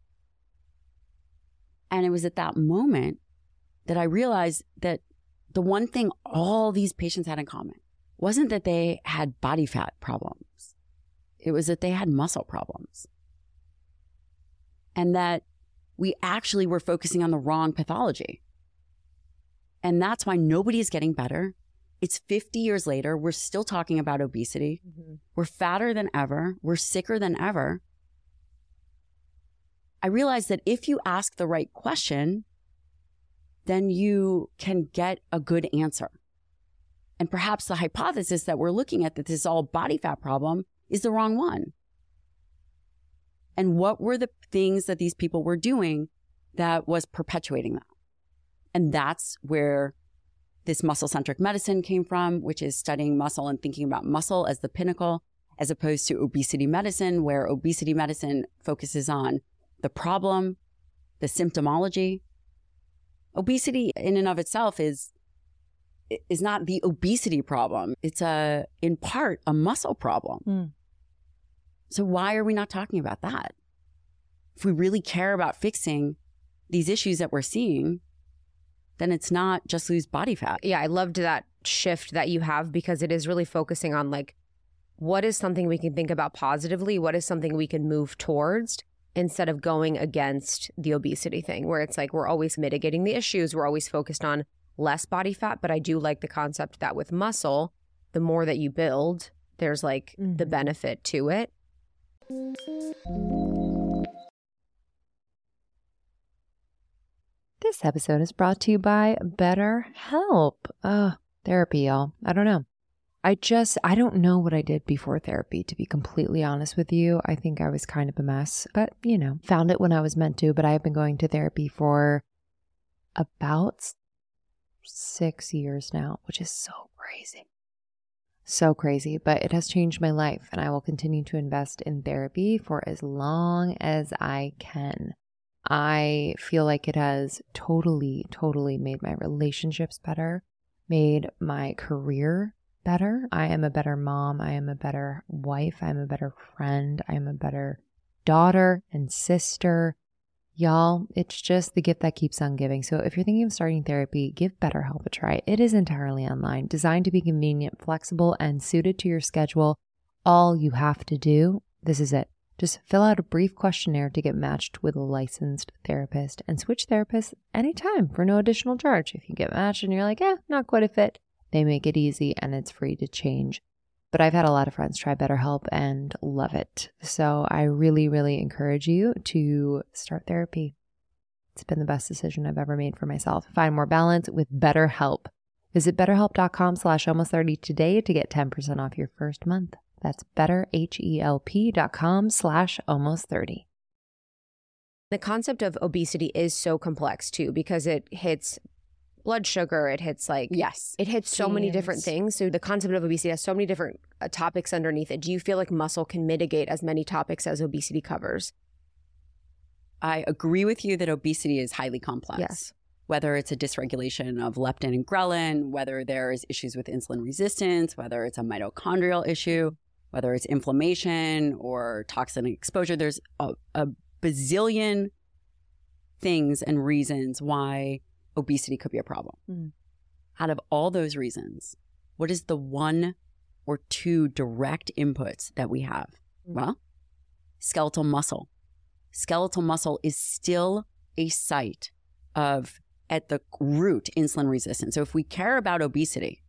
And it was at that moment that I realized that the one thing all these patients had in common wasn't that they had body fat problems. It was that they had muscle problems. And that we actually were focusing on the wrong pathology. And that's why nobody is getting better. It's 50 years later. We're still talking about obesity. Mm-hmm. We're fatter than ever. We're sicker than ever. I realized that if you ask the right question, then you can get a good answer. And perhaps the hypothesis that we're looking at, that this is all body fat problem, is the wrong one. And what were the things that these people were doing that was perpetuating that? And that's where this muscle-centric medicine came from, which is studying muscle and thinking about muscle as the pinnacle, as opposed to obesity medicine, where obesity medicine focuses on the problem, the symptomology. Obesity in and of itself is not the obesity problem. It's in part a muscle problem. So why are we not talking about that? If we really care about fixing these issues that we're seeing, then it's not just lose body fat. Yeah, I loved that shift that you have, because it is really focusing on like, what is something we can think about positively? What is something we can move towards, instead of going against the obesity thing, where it's like we're always mitigating the issues. We're always focused on less body fat. But I do like the concept that with muscle, the more that you build, there's like the benefit to it. This episode is brought to you by BetterHelp. Therapy, y'all. I don't know. I don't know what I did before therapy, to be completely honest with you. I think I was kind of a mess, but found it when I was meant to. But I have been going to therapy for about 6 years now, which is so crazy. So crazy, but it has changed my life, and I will continue to invest in therapy for as long as I can. I feel like it has totally made my relationships better, made my career better. I am a better mom. I am a better wife. I am a better friend. I am a better daughter and sister. Y'all, it's just the gift that keeps on giving. So if you're thinking of starting therapy, give BetterHelp a try. It is entirely online, designed to be convenient, flexible, and suited to your schedule. All you have to do, this is it. Just fill out a brief questionnaire to get matched with a licensed therapist, and switch therapists anytime for no additional charge. If you get matched and you're like, not quite a fit, they make it easy and it's free to change. But I've had a lot of friends try BetterHelp and love it. So I really encourage you to start therapy. It's been the best decision I've ever made for myself. Find more balance with BetterHelp. Visit betterhelp.com/almost30 today to get 10% off your first month. That's betterhelp.com/almost30. The concept of obesity is so complex too, because it hits blood sugar, it hits it hits so many different things. So the concept of obesity has so many different topics underneath it. Do you feel like muscle can mitigate as many topics as obesity covers? I agree with you that obesity is highly complex. Yes. Whether it's a dysregulation of leptin and ghrelin, whether there is issues with insulin resistance, whether it's a mitochondrial issue, whether it's inflammation or toxin exposure, there's a bazillion things and reasons why obesity could be a problem. Out of all those reasons, what is the one or two direct inputs that we have? Well, skeletal muscle. Skeletal muscle is still a site of, at the root, insulin resistance. So if we care about obesity,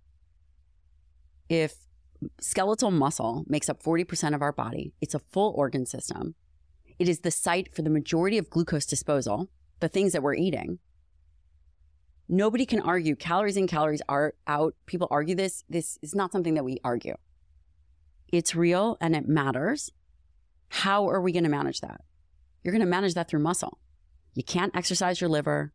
if skeletal muscle makes up 40% of our body, it's a full organ system. It is the site for the majority of glucose disposal, the things that we're eating. Nobody can argue calories in, calories are out. People argue this. This is not something that we argue. It's real and it matters. How are we going to manage that? You're going to manage that through muscle. You can't exercise your liver.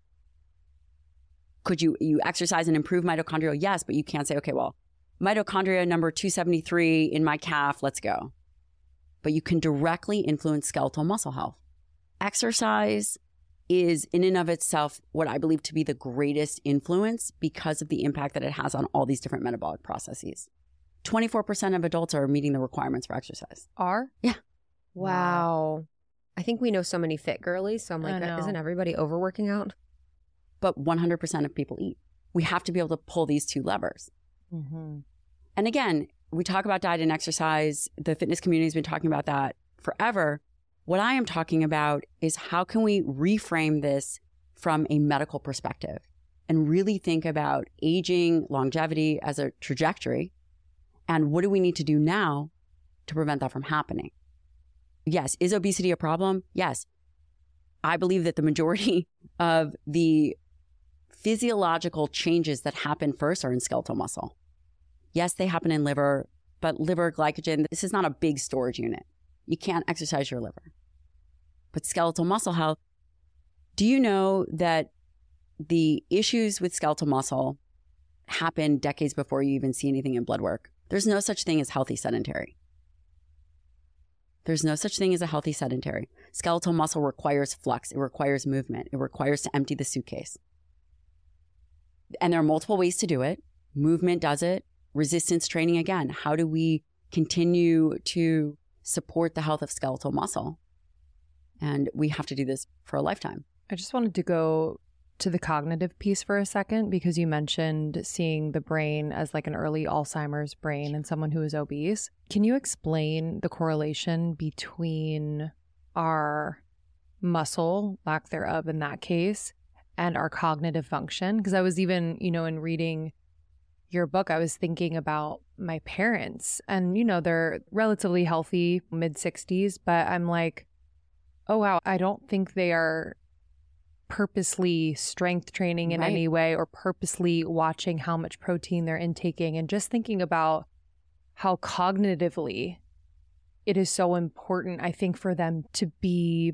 Could you exercise and improve mitochondria? Yes, but you can't say, okay, well, mitochondria number 273 in my calf, let's go. But you can directly influence skeletal muscle health. Exercise is in and of itself what I believe to be the greatest influence because of the impact that it has on all these different metabolic processes. 24% of adults are meeting the requirements for exercise. Are? Yeah. Wow. I think we know so many fit girlies, so I'm like, isn't everybody overworking out? But 100% of people eat. We have to be able to pull these two levers. Mm-hmm. And again, we talk about diet and exercise. The fitness community has been talking about that forever. What I am talking about is how can we reframe this from a medical perspective and really think about aging, longevity as a trajectory, and what do we need to do now to prevent that from happening? Yes. Is obesity a problem? Yes. I believe that the majority of the physiological changes that happen first are in skeletal muscle. Yes, they happen in liver, but liver glycogen, this is not a big storage unit. You can't exercise your liver. But skeletal muscle health, do you know that the issues with skeletal muscle happen decades before you even see anything in blood work? There's no such thing as healthy sedentary. There's no such thing as a healthy sedentary. Skeletal muscle requires flux. It requires movement. It requires to empty the suitcase. And there are multiple ways to do it. Movement does it. Resistance training, again. How do we continue to support the health of skeletal muscle? And we have to do this for a lifetime. I just wanted to go to the cognitive piece for a second, because you mentioned seeing the brain as like an early Alzheimer's brain in someone who is obese. Can you explain the correlation between our muscle, lack thereof in that case, and our cognitive function? Because I was even, in reading your book, I was thinking about my parents, and, they're relatively healthy, mid-60s, but I'm like, oh, wow, I don't think they are purposely strength training in any way, or purposely watching how much protein they're intaking, and just thinking about how cognitively it is so important, I think, for them to be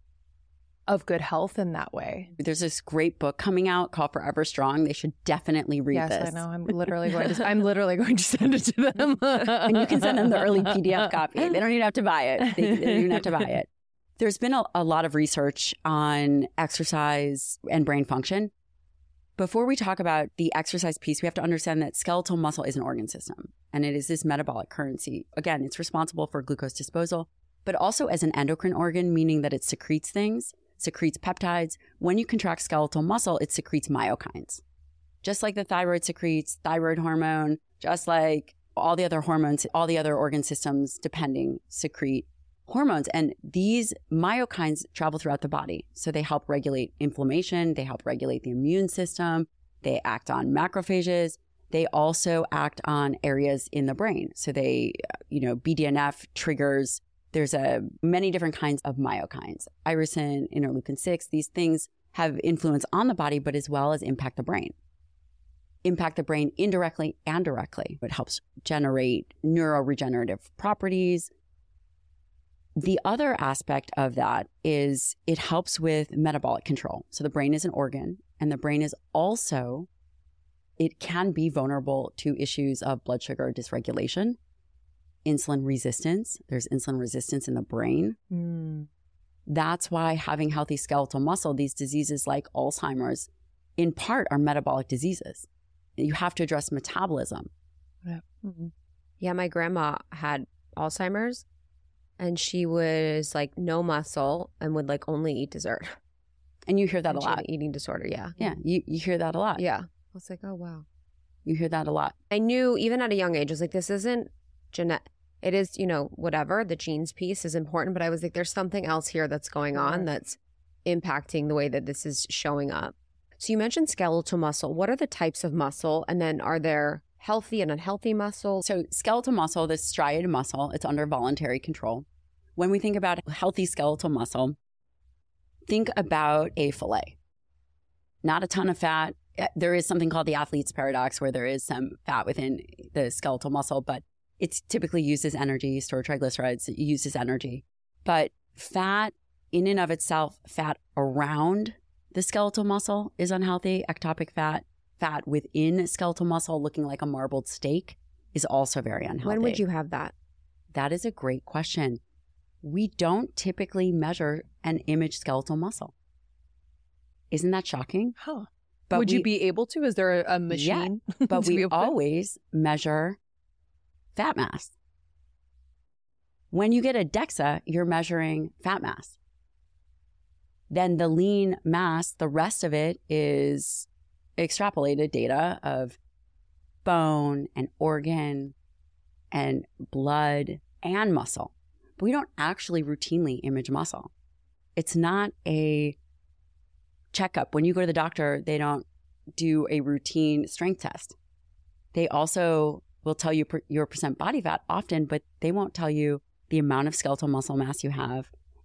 of good health in that way. There's this great book coming out called Forever Strong. They should definitely read this. Yes, I know. I'm literally going to send it to them. And you can send them the early PDF copy. They don't even have to buy it. They don't even have to buy it. There's been a lot of research on exercise and brain function. Before we talk about the exercise piece, we have to understand that skeletal muscle is an organ system, and it is this metabolic currency. Again, it's responsible for glucose disposal, but also as an endocrine organ, meaning that it secretes things, secretes peptides. When you contract skeletal muscle, it secretes myokines. Just like the thyroid secretes thyroid hormone, just like all the other hormones, all the other organ systems, depending, secrete hormones. And these myokines travel throughout the body. So they help regulate inflammation. They help regulate the immune system. They act on macrophages. They also act on areas in the brain. So they, BDNF triggers. There's many different kinds of myokines. Irisin, interleukin-6, these things have influence on the body, but as well as impact the brain. Impact the brain indirectly and directly. It helps generate neuroregenerative properties. The other aspect of that is it helps with metabolic control. So the brain is an organ, and the brain is also, it can be vulnerable to issues of blood sugar dysregulation, insulin resistance. There's insulin resistance in the brain. That's why having healthy skeletal muscle, these diseases like Alzheimer's, in part are metabolic diseases. You have to address metabolism. Yeah, my grandma had Alzheimer's. And she was like no muscle and would like only eat dessert. And you hear that a lot. Eating disorder, yeah. Yeah, you hear that a lot. Yeah. I was like, oh, wow. You hear that a lot. I knew even at a young age, I was like, this isn't genetic. It is, whatever, the genes piece is important. But I was like, there's something else here that's going on that's impacting the way that this is showing up. So you mentioned skeletal muscle. What are the types of muscle? And then are there healthy and unhealthy muscle? So skeletal muscle, this striated muscle, it's under voluntary control. When we think about healthy skeletal muscle, think about a fillet. Not a ton of fat. There is something called the athlete's paradox where there is some fat within the skeletal muscle, but it's typically used as energy, stored triglycerides, used as energy. But fat in and of itself, fat around the skeletal muscle is unhealthy. Ectopic fat. Fat within skeletal muscle looking like a marbled steak is also very unhealthy. When would you have that? That is a great question. We don't typically measure and image skeletal muscle. Isn't that shocking? Huh. But would you be able to? Is there a machine? Yeah, but we always measure fat mass. When you get a DEXA, you're measuring fat mass. Then the lean mass, the rest of it is extrapolated data of bone and organ and blood and muscle. But we don't actually routinely image muscle. It's not a checkup. When you go to the doctor, they don't do a routine strength test. They also will tell you your percent body fat often, but they won't tell you the amount of skeletal muscle mass you have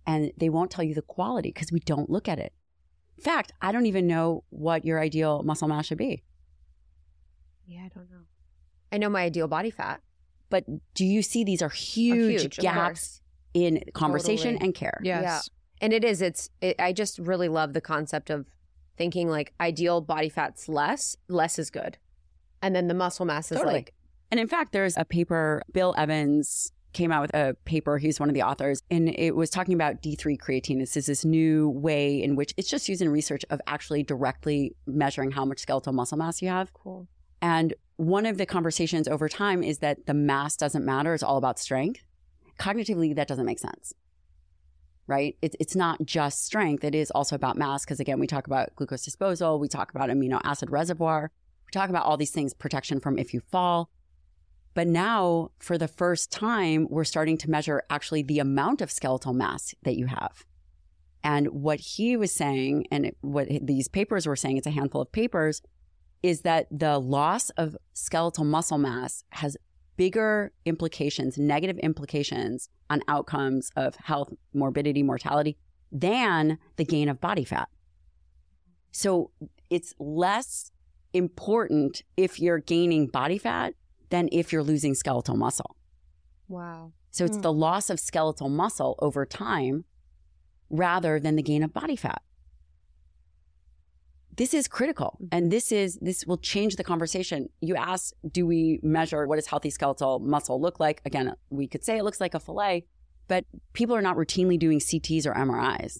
and they won't tell you the quality because we don't look at it. In fact, I don't even know what your ideal muscle mass should be. Yeah, I don't know. I know my ideal body fat. But do you see these are huge gaps in conversation and care? Yes. Yeah. And it is. I just really love the concept of thinking like ideal body fat's less is good. And then the muscle mass is like. And in fact, there's a paper, Bill Evans came out with a paper. He's one of the authors, and it was talking about D3 creatine. This is this new way in which it's just used in research of actually directly measuring how much skeletal muscle mass you have. Cool. And one of the conversations over time is that the mass doesn't matter. It's all about strength. Cognitively, that doesn't make sense, right? It's not just strength. It is also about mass because, again, we talk about glucose disposal. We talk about amino acid reservoir. We talk about all these things, protection from if you fall. But now, for the first time, we're starting to measure actually the amount of skeletal mass that you have. And what he was saying, and what these papers were saying, it's a handful of papers, is that the loss of skeletal muscle mass has bigger implications, negative implications on outcomes of health, morbidity, mortality than the gain of body fat. So it's less important if you're gaining body fat than if you're losing skeletal muscle. Wow. So it's the loss of skeletal muscle over time rather than the gain of body fat. This is critical. And this will change the conversation. You ask, do we measure what does healthy skeletal muscle look like? Again, we could say it looks like a fillet, but people are not routinely doing CTs or MRIs.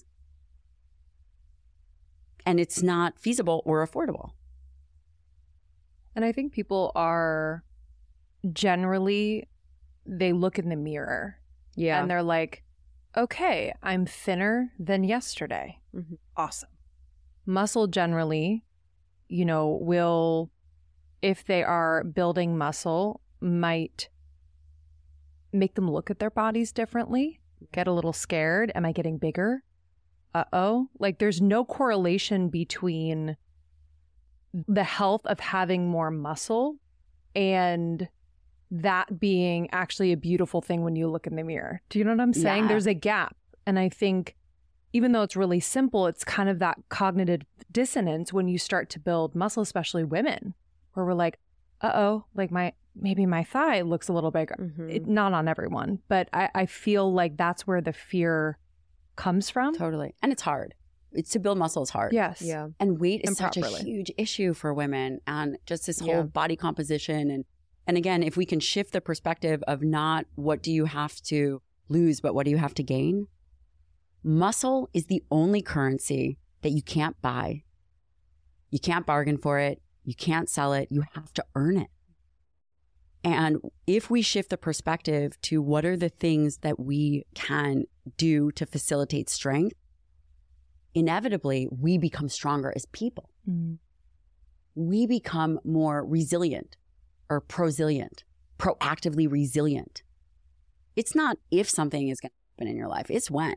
And it's not feasible or affordable. And I think people are generally, they look in the mirror. Yeah. And they're like, okay, I'm thinner than yesterday. Mhm. Awesome. Muscle generally, will, if they are building muscle, might make them look at their bodies differently, get a little scared. Am I getting bigger? Uh-oh. Like there's no correlation between the health of having more muscle and that being actually a beautiful thing when you look in the mirror. Do you know what I'm saying? Yeah. There's a gap. And I think even though it's really simple, it's kind of that cognitive dissonance when you start to build muscle, especially women, where we're like, uh-oh, like maybe my thigh looks a little bigger. Mm-hmm. Not on everyone, but I feel like that's where the fear comes from. Totally. And it's hard. To build muscle is hard. Yes. Yeah. And weight is such a Improperly. huge issue for women, and just this whole Yeah. body composition. And again, if we can shift the perspective of not what do you have to lose, but what do you have to gain? Muscle is the only currency that you can't buy. You can't bargain for it. You can't sell it. You have to earn it. And if we shift the perspective to what are the things that we can do to facilitate strength, inevitably we become stronger as people. Mm. We become more resilient or prosilient, proactively resilient. It's not if something is going to happen in your life, it's when.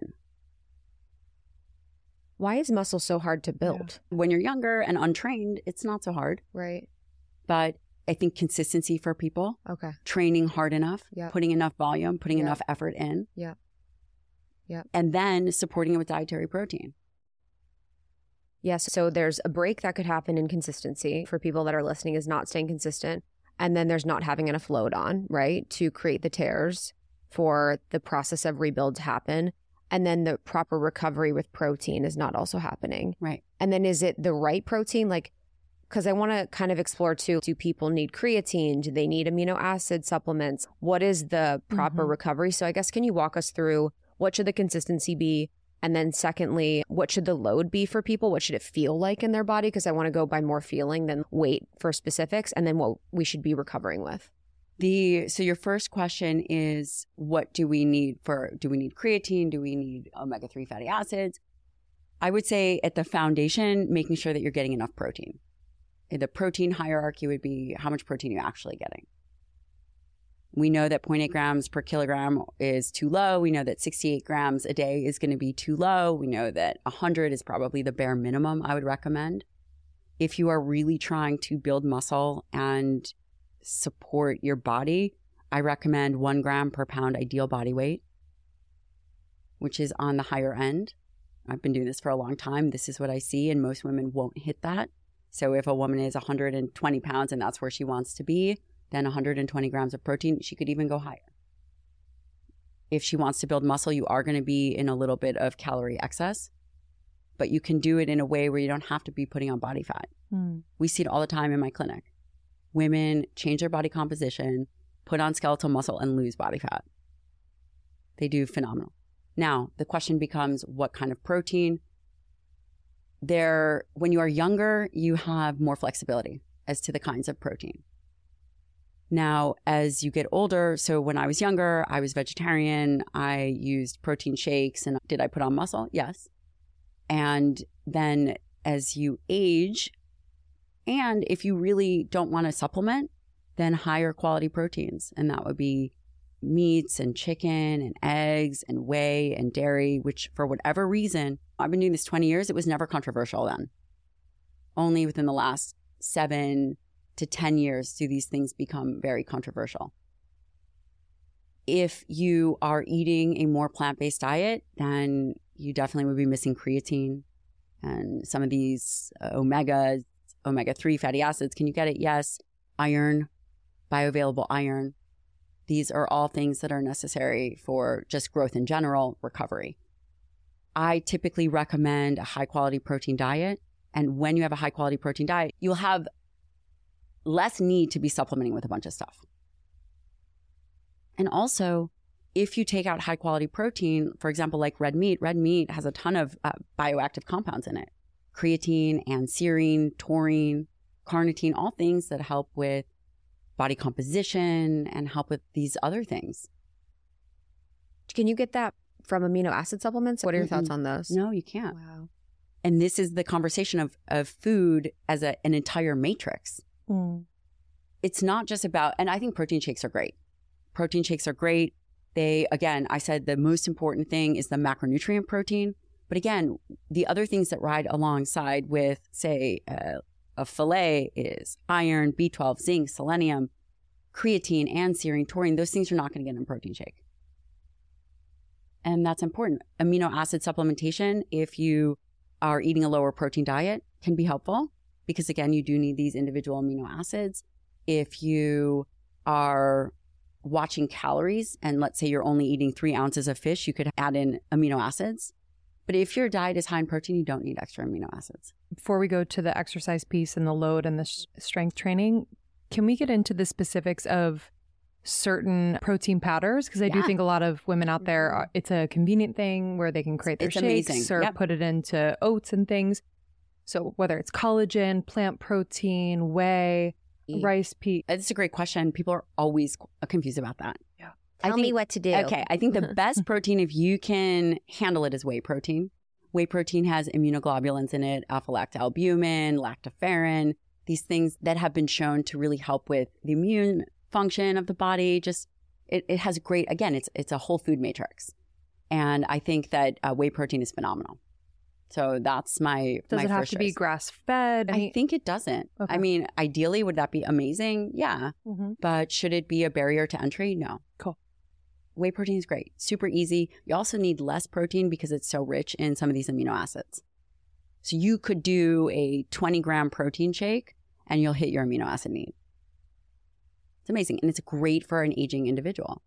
Why is muscle so hard to build? When you're younger and untrained, it's not so hard. Right. But I think consistency for people, Okay. training hard enough, Yeah. putting enough volume, putting Yeah. enough effort in. Yeah. Yeah. And then supporting it with dietary protein. Yes. So there's a break that could happen in consistency for people that are listening is not staying consistent. And then there's not having enough load on, right, to create the tears for the process of rebuild to happen. And then the proper recovery with protein is not also happening. Right. And then is it the right protein? Like, because I want to kind of explore too, do people need creatine? Do they need amino acid supplements? What is the proper Mhm. recovery? So I guess, can you walk us through what should the consistency be? And then secondly, what should the load be for people? What should it feel like in their body? Because I want to go by more feeling than weight for specifics. And then what we should be recovering with. So your first question is, what do we need do we need creatine? Do we need omega-3 fatty acids? I would say at the foundation, making sure that you're getting enough protein. The protein hierarchy would be how much protein you're actually getting. We know that 0.8 grams per kilogram is too low. We know that 68 grams a day is going to be too low. We know that 100 is probably the bare minimum I would recommend. If you are really trying to build muscle and support your body, I recommend 1 gram per pound ideal body weight. which is on the higher end. I've been doing this for a long time. This is what I see, and most women won't hit that. So if a woman is 120 pounds and that's where she wants to be, then 120 grams of protein, she could even go higher. If she wants to build muscle, you are going to be in a little bit of calorie excess, but you can do it in a way where you don't have to be putting on body fat. We see it all the time in my clinic. Women change their body composition, put on skeletal muscle, and lose body fat. They do phenomenal. Now, the question becomes, what kind of protein? When you are younger, you have more flexibility as to the kinds of protein. Now, as you get older, so when I was younger, I was vegetarian. I used protein shakes. And did I put on muscle? Yes. And then as you age, and if you really don't want to supplement, then higher quality proteins. And that would be meats and chicken and eggs and whey and dairy, which for whatever reason, I've been doing this 20 years. It was never controversial then. Only within the last 7 to 10 years do these things become very controversial. If you are eating a more plant-based diet, then you definitely would be missing creatine and some of these omega-3 fatty acids. Can you get it? Yes. Iron, bioavailable iron. These are all things that are necessary for just growth in general, recovery. I typically recommend a high-quality protein diet. And when you have a high-quality protein diet, you'll have less need to be supplementing with a bunch of stuff. And also, if you take out high-quality protein, for example, like red meat has a ton of bioactive compounds in it. Creatine and serine, taurine, carnitine, all things that help with body composition and help with these other things. Can you get that from amino acid supplements? What are your thoughts on those? No, you can't. Wow. And this is the conversation of food as an entire matrix. It's not just about, and I think protein shakes are great. Protein shakes are great. They, again, I said the most important thing is the macronutrient protein. But again, the other things that ride alongside with, say, a filet is iron, B12, zinc, selenium, creatine, and serine, taurine. Those things you're not going to get in a protein shake. And that's important. Amino acid supplementation, if you are eating a lower protein diet, can be helpful because, again, you do need these individual amino acids. If you are watching calories and let's say you're only eating 3 ounces of fish, you could add in amino acids. But if your diet is high in protein, you don't need extra amino acids. Before we go to the exercise piece and the load and the strength training, can we get into the specifics of certain protein powders? Because I do think a lot of women out there, it's a convenient thing where they can create their shakes amazing. or put it into oats and things. So whether it's collagen, plant protein, whey, rice pea. That's a great question. People are always confused about that. Yeah. Tell me what to do. Okay. I think the best protein, if you can handle it, is whey protein. Whey protein has immunoglobulins in it, alpha-lactalbumin, lactoferrin, these things that have been shown to really help with the immune function of the body. Just it has great, again, it's a whole food matrix. And I think that whey protein is phenomenal. So that's my Does it have first to be choice. grass-fed? I think it doesn't. Okay. I mean, ideally, would that be amazing? Yeah. But should it be a barrier to entry? No. Cool. Whey protein is great. Super easy. You also need less protein because it's so rich in some of these amino acids. So you could do a 20-gram protein shake and you'll hit your amino acid need. It's amazing. And it's great for an aging individual.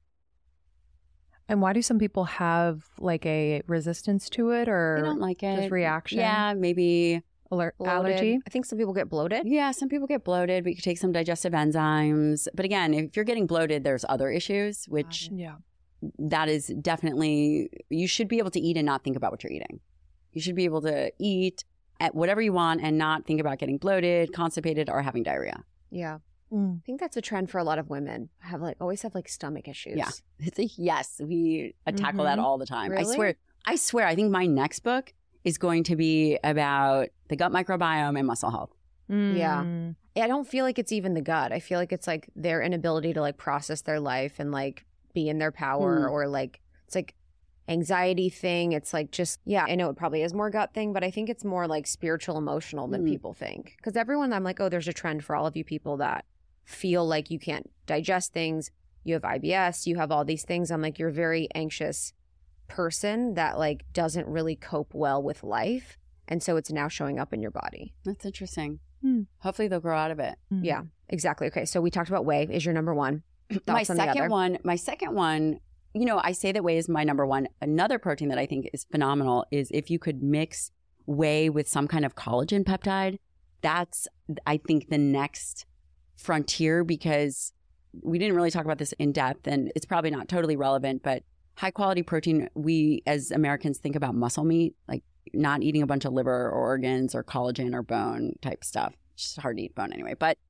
And why do some people have like a resistance to it or They don't like it. just reaction? Yeah, maybe. Bloated. Allergy. I think some people get bloated. Yeah, some people get bloated, but you can take some digestive enzymes. But again, if you're getting bloated, there's other issues, which Yeah. that is definitely, you should be able to eat and not think about what you're eating. You should be able to eat at whatever you want and not think about getting bloated, constipated, or having diarrhea. Yeah. I think that's a trend for a lot of women. Always have like stomach issues. Yeah. It's yes, we tackle that all the time. Really? I swear, I think my next book is going to be about the gut microbiome and muscle health. Yeah. I don't feel like it's even the gut. I feel like it's like their inability to like process their life and like be in their power or like it's like anxiety thing. It's like just, yeah, I know it probably is more gut thing, but I think it's more like spiritual, emotional than people think. Because everyone, I'm like, oh, there's a trend for all of you people that feel like you can't digest things. You have IBS, you have all these things. I'm like, you're very anxious person that like doesn't really cope well with life. And so it's now showing up in your body. That's interesting. Hmm. Hopefully they'll grow out of it. Yeah, exactly. Okay. So we talked about whey is your number one. My Thoughts on the other? second one, you know, I say that whey is my number one. Another protein that I think is phenomenal is if you could mix whey with some kind of collagen peptide. That's, I think, the next frontier, because we didn't really talk about this in depth and it's probably not totally relevant, but high quality protein, we as Americans think about muscle meat, like not eating a bunch of liver or organs or collagen or bone type stuff. It's just hard to eat bone anyway. But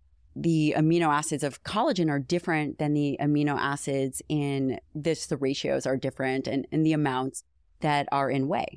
the amino acids of collagen are different than the amino acids in this. The ratios are different and the amounts that are in whey.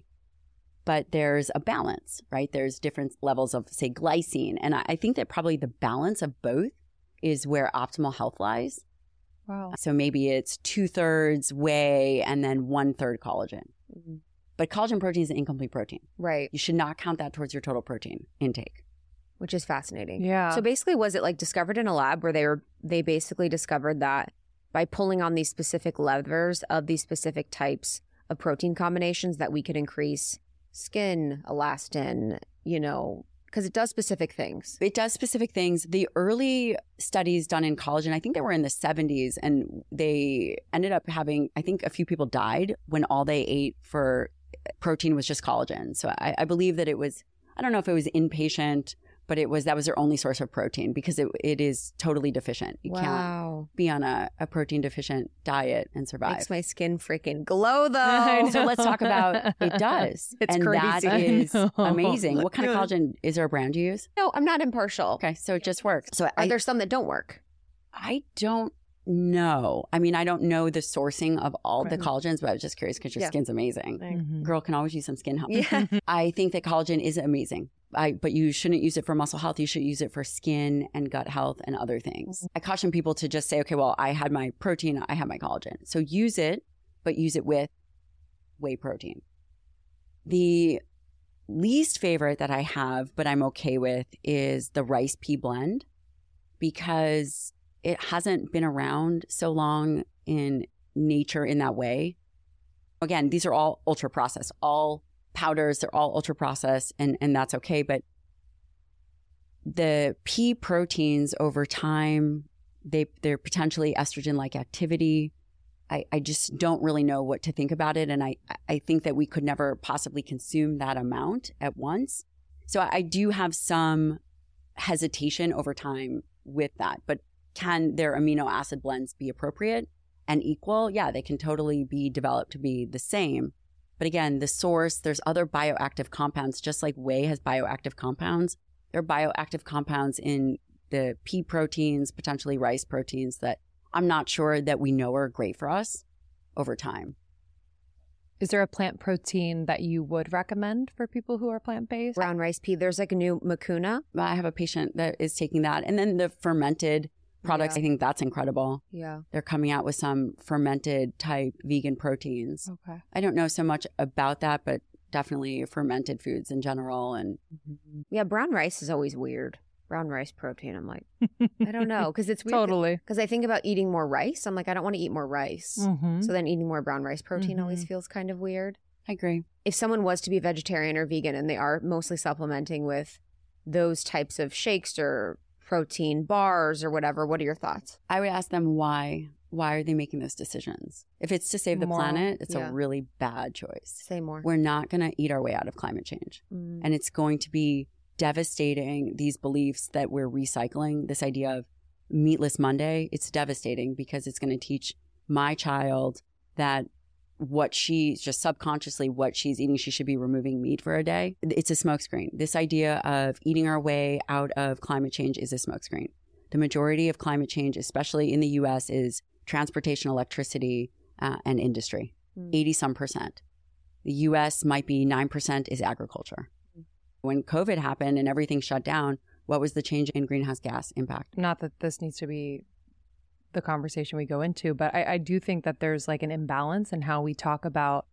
But there's a balance, right? There's different levels of, say, glycine. And I think that probably the balance of both is where optimal health lies. Wow. So maybe it's 2/3 whey and then 1/3 collagen. Mhm. But collagen protein is an incomplete protein. Right. You should not count that towards your total protein intake. Which is fascinating. Yeah. So basically, was it like discovered in a lab where they basically discovered that by pulling on these specific levers of these specific types of protein combinations that we could increase skin elastin, you know, because it does specific things. It does specific things. The early studies done in collagen, I think they were in the 70s, and they ended up having, I think a few people died when all they ate for protein was just collagen. So I believe that it was, I don't know if it was inpatient, but that was their only source of protein because it is totally deficient. You can't be on a protein deficient diet and survive. Makes my skin freaking glow though. So let's talk about it does. It's and crazy. that is I know. amazing. What kind of collagen? Is there a brand you use? No, I'm not impartial. Okay, so it just works. So Are there some that don't work? I don't know. I mean, I don't know the sourcing of all the Right. collagens, but I was just curious because your Yeah. skin's amazing. Mhm. Girl can always use some skin help. Yeah. I think that collagen is amazing. But you shouldn't use it for muscle health. You should use it for skin and gut health and other things. I caution people to just say, okay, well, I had my protein, I have my collagen. So use it, but use it with whey protein. The least favorite that I have, but I'm okay with, is the rice pea blend, because it hasn't been around so long in nature in that way. Again, these are all ultra processed, all powders, they're all ultra processed, and that's okay. But the pea proteins over time, they're potentially estrogen-like activity. I just don't really know what to think about it. And I think that we could never possibly consume that amount at once. So I do have some hesitation over time with that. But can their amino acid blends be appropriate and equal? Yeah, they can totally be developed to be the same. But again, the source, there's other bioactive compounds, just like whey has bioactive compounds. There are bioactive compounds in the pea proteins, potentially rice proteins, that I'm not sure that we know are great for us over time. Is there a plant protein that you would recommend for people who are plant-based? Brown rice pea. There's like a new Mucuna. I have a patient that is taking that. And then the fermented products, Yeah. I think that's incredible. Yeah. They're coming out with some fermented type vegan proteins. Okay. I don't know so much about that, but definitely fermented foods in general. And Yeah. Brown rice is always weird. Brown rice protein. I'm like, I don't know. Because it's weird. Totally. Because I think about eating more rice. I'm like, I don't want to eat more rice. Mm-hmm. So then eating more brown rice protein always Mhm. feels kind of weird. I agree. If someone was to be vegetarian or vegan and they are mostly supplementing with those types of shakes or protein bars or whatever, what are your thoughts? I would ask them why. Why are they making those decisions? If it's to save the Moral. planet, it's Yeah. a really bad choice. Say more. We're not going to eat our way out of climate change. Mm. And it's going to be devastating, these beliefs that we're recycling, this idea of meatless Monday. It's devastating because it's going to teach my child that what she's just subconsciously what she's eating, she should be removing meat for a day. It's a smokescreen. This idea of eating our way out of climate change is a smokescreen. The majority of climate change, especially in the US, is transportation, electricity, and industry. 80% The US might be 9% is agriculture. When COVID happened and everything shut down, what was the change in greenhouse gas impact? Not that this needs to be the conversation we go into, but I do think that there's like an imbalance in how we talk about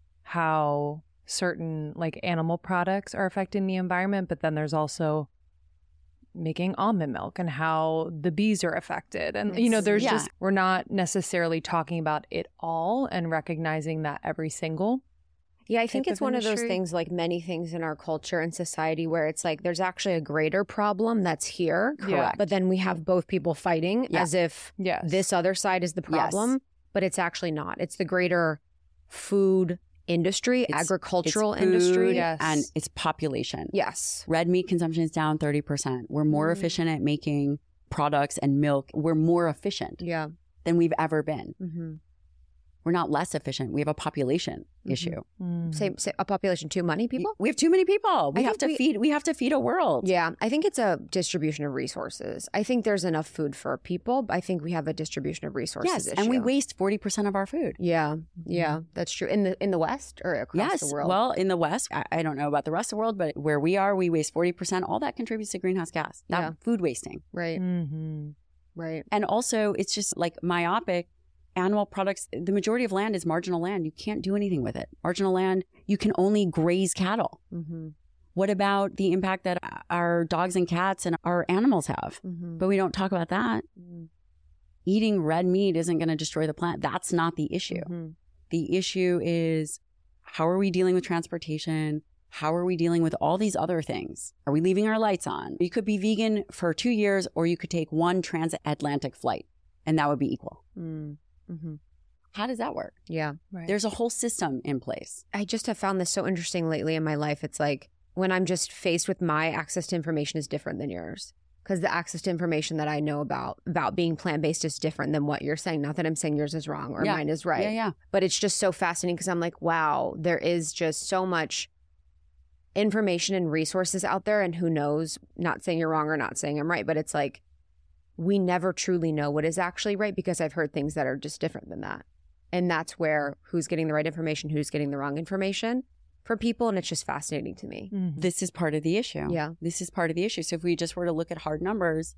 how certain like animal products are affecting the environment, but then there's also making almond milk and how the bees are affected. And, you know, there's just, we're not necessarily talking about it all and recognizing that every single. Yeah, I think it's one of those industry. things, like many things in our culture and society, where it's like there's actually a greater problem that's here. Correct. But then we have both people fighting as if Yes. this other side is the problem, but it's actually not. It's the greater food industry, agricultural it's food, industry. Yes. And it's population. Yes. Red meat consumption is down 30%. We're more efficient at making products and milk. We're more efficient Yeah. than we've ever been. Mm-hmm. We're not less efficient. We have a population issue. Say a population too many people? We have too many people. We I have to think feed. We have to feed a world. Yeah, I think it's a distribution of resources. I think there's enough food for people, but I think we have a distribution of resources Yes, issue. and we waste 40% of our food. Yeah, that's true. In the West or across the world? Well, in the West, I don't know about the rest of the world, but where we are, we waste 40%. All that contributes to greenhouse gas. Not food wasting. Right, Mm-hmm. right. And also, it's just like myopic. Animal products, the majority of land is marginal land. You can't do anything with it. Marginal land, you can only graze cattle. Mm-hmm. What about the impact that our dogs and cats and our animals have? Mm-hmm. But we don't talk about that. Eating red meat isn't going to destroy the planet. That's not the issue. Mm-hmm. The issue is, how are we dealing with transportation? How are we dealing with all these other things? Are we leaving our lights on? You could be vegan for 2 years, or you could take one transatlantic flight, and that would be equal. Mm-hmm. How does that work? Yeah. Right. There's a whole system in place. I just have found this so interesting lately in my life. It's like when I'm just faced with my access to information is different than yours. Because the access to information that I know about being plant-based is different than what you're saying. Not that I'm saying yours is wrong or mine is right. Yeah. But it's just so fascinating because I'm like, wow, there is just so much information and resources out there. And who knows, not saying you're wrong or not saying I'm right, but it's like, we never truly know what is actually right because I've heard things that are just different than that. And that's where who's getting the right information, who's getting the wrong information for people. And it's just fascinating to me. Mm-hmm. This is part of the issue. Yeah. This is part of the issue. So if we just were to look at hard numbers,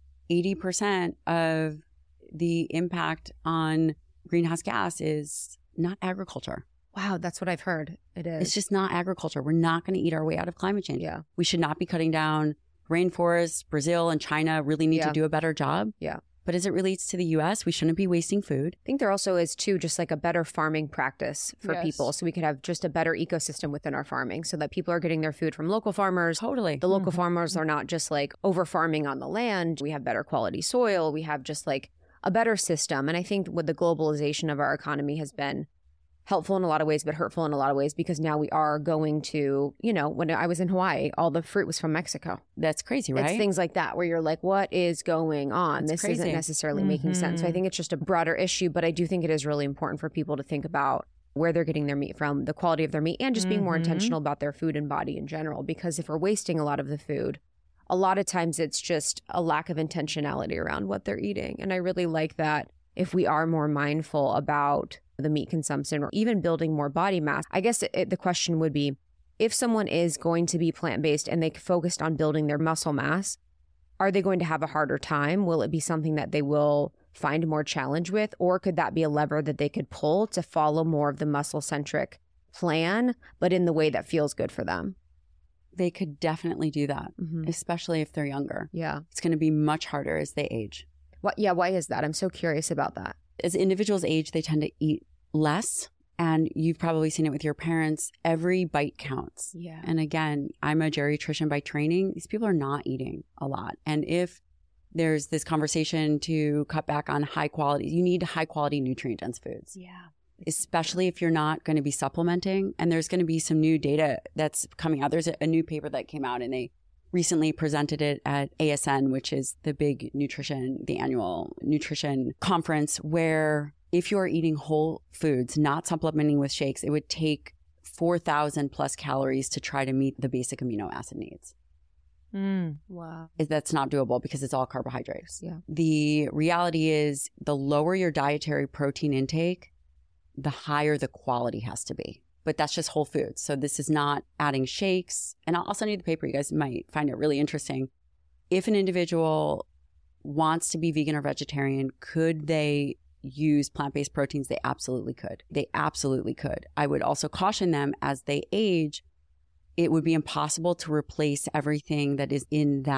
80% of the impact on greenhouse gas is not agriculture. Wow, that's what I've heard. It is. It's just not agriculture. We're not going to eat our way out of climate change. Yeah. We should not be cutting down rainforests. Brazil and China really need to do a better job. Yeah. But as it relates to the U.S., we shouldn't be wasting food. I think there also is, too, just like a better farming practice for Yes. people. So we could have just a better ecosystem within our farming so that people are getting their food from local farmers. Totally. The local farmers are not just like over farming on the land. We have better quality soil. We have just like a better system. And I think with the globalization of our economy has been helpful in a lot of ways, but hurtful in a lot of ways because now we are going to, you know, when I was in Hawaii, all the fruit was from Mexico. That's crazy, right? It's things like that where you're like, what is going on? It's This crazy. isn't necessarily making sense. So I think it's just a broader issue, but I do think it is really important for people to think about where they're getting their meat from, the quality of their meat, and just being more intentional about their food and body in general. Because if we're wasting a lot of the food, a lot of times it's just a lack of intentionality around what they're eating. And I really like that if we are more mindful about the meat consumption or even building more body mass. I guess the question would be, if someone is going to be plant-based and they focused on building their muscle mass, are they going to have a harder time? Will it be something that they will find more challenge with? Or could that be a lever that they could pull to follow more of the muscle-centric plan, but in the way that feels good for them? They could definitely do that, Mm-hmm. especially if they're younger. Yeah. It's going to be much harder as they age. Why is that? I'm so curious about that. As individuals age, they tend to eat less. And you've probably seen it with your parents. Every bite counts. Yeah. And again, I'm a geriatrician by training. These people are not eating a lot. And if there's this conversation to cut back on high quality, you need high quality nutrient dense foods. Yeah. Especially if you're not going to be supplementing. And there's going to be some new data that's coming out. There's a new paper that came out and they recently presented it at ASN, which is the big nutrition, the annual nutrition conference, where if you're eating whole foods, not supplementing with shakes, it would take 4,000 plus calories to try to meet the basic amino acid needs. Wow. That's not doable because it's all carbohydrates. Yeah. The reality is the lower your dietary protein intake, the higher the quality has to be. But that's just whole foods. So this is not adding shakes. And I'll send you the paper. You guys might find it really interesting. If an individual wants to be vegan or vegetarian, could they use plant-based proteins? They absolutely could. They absolutely could. I would also caution them as they age, it would be impossible to replace everything that is in that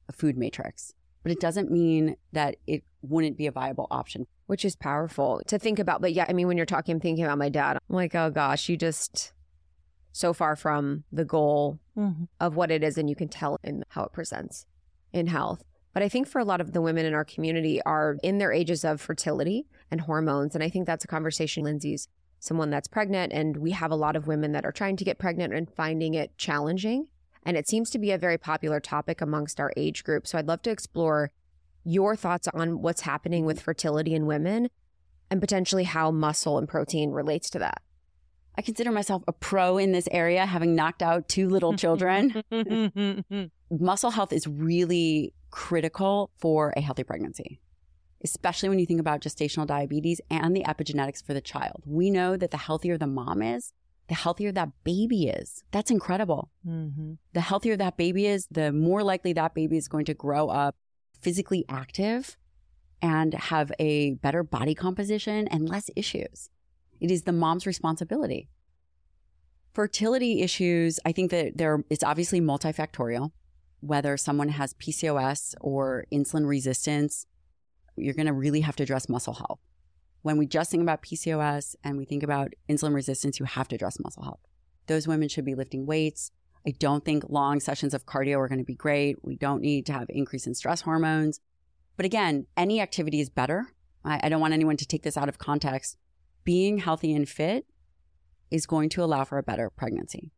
a food matrix, but it doesn't mean that it wouldn't be a viable option. Which is powerful to think about. But yeah, I mean, when you're talking, I'm thinking about my dad. I'm like, oh gosh, you just so far from the goal of what it is. And you can tell in how it presents in health. But I think for a lot of the women in our community are in their ages of fertility and hormones. And I think that's a conversation. Lindsay's someone that's pregnant. And we have a lot of women that are trying to get pregnant and finding it challenging. And it seems to be a very popular topic amongst our age group. So I'd love to explore your thoughts on what's happening with fertility in women and potentially how muscle and protein relates to that. I consider myself a pro in this area, having knocked out 2 little children. Muscle health is really critical for a healthy pregnancy, especially when you think about gestational diabetes and the epigenetics for the child. We know that the healthier the mom is, the healthier that baby is. That's incredible. The healthier that baby is, the more likely that baby is going to grow up physically active and have a better body composition and less issues. It is the mom's responsibility. Fertility issues, I think that it's obviously multifactorial. Whether someone has PCOS or insulin resistance, you're going to really have to address muscle health. When we just think about PCOS and we think about insulin resistance, you have to address muscle health. Those women should be lifting weights. I don't think long sessions of cardio are going to be great. We don't need to have increase in stress hormones. But again, any activity is better. I don't want anyone to take this out of context. Being healthy and fit is going to allow for a better pregnancy.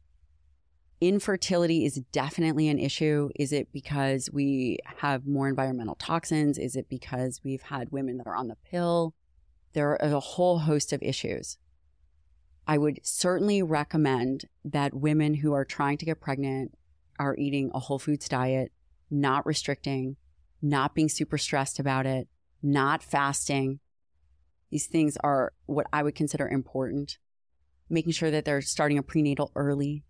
Infertility is definitely an issue. Is it because we have more environmental toxins? Is it because we've had women that are on the pill? There are a whole host of issues. I would certainly recommend that women who are trying to get pregnant are eating a whole foods diet, not restricting, not being super stressed about it, not fasting. These things are what I would consider important. Making sure that they're starting a prenatal early.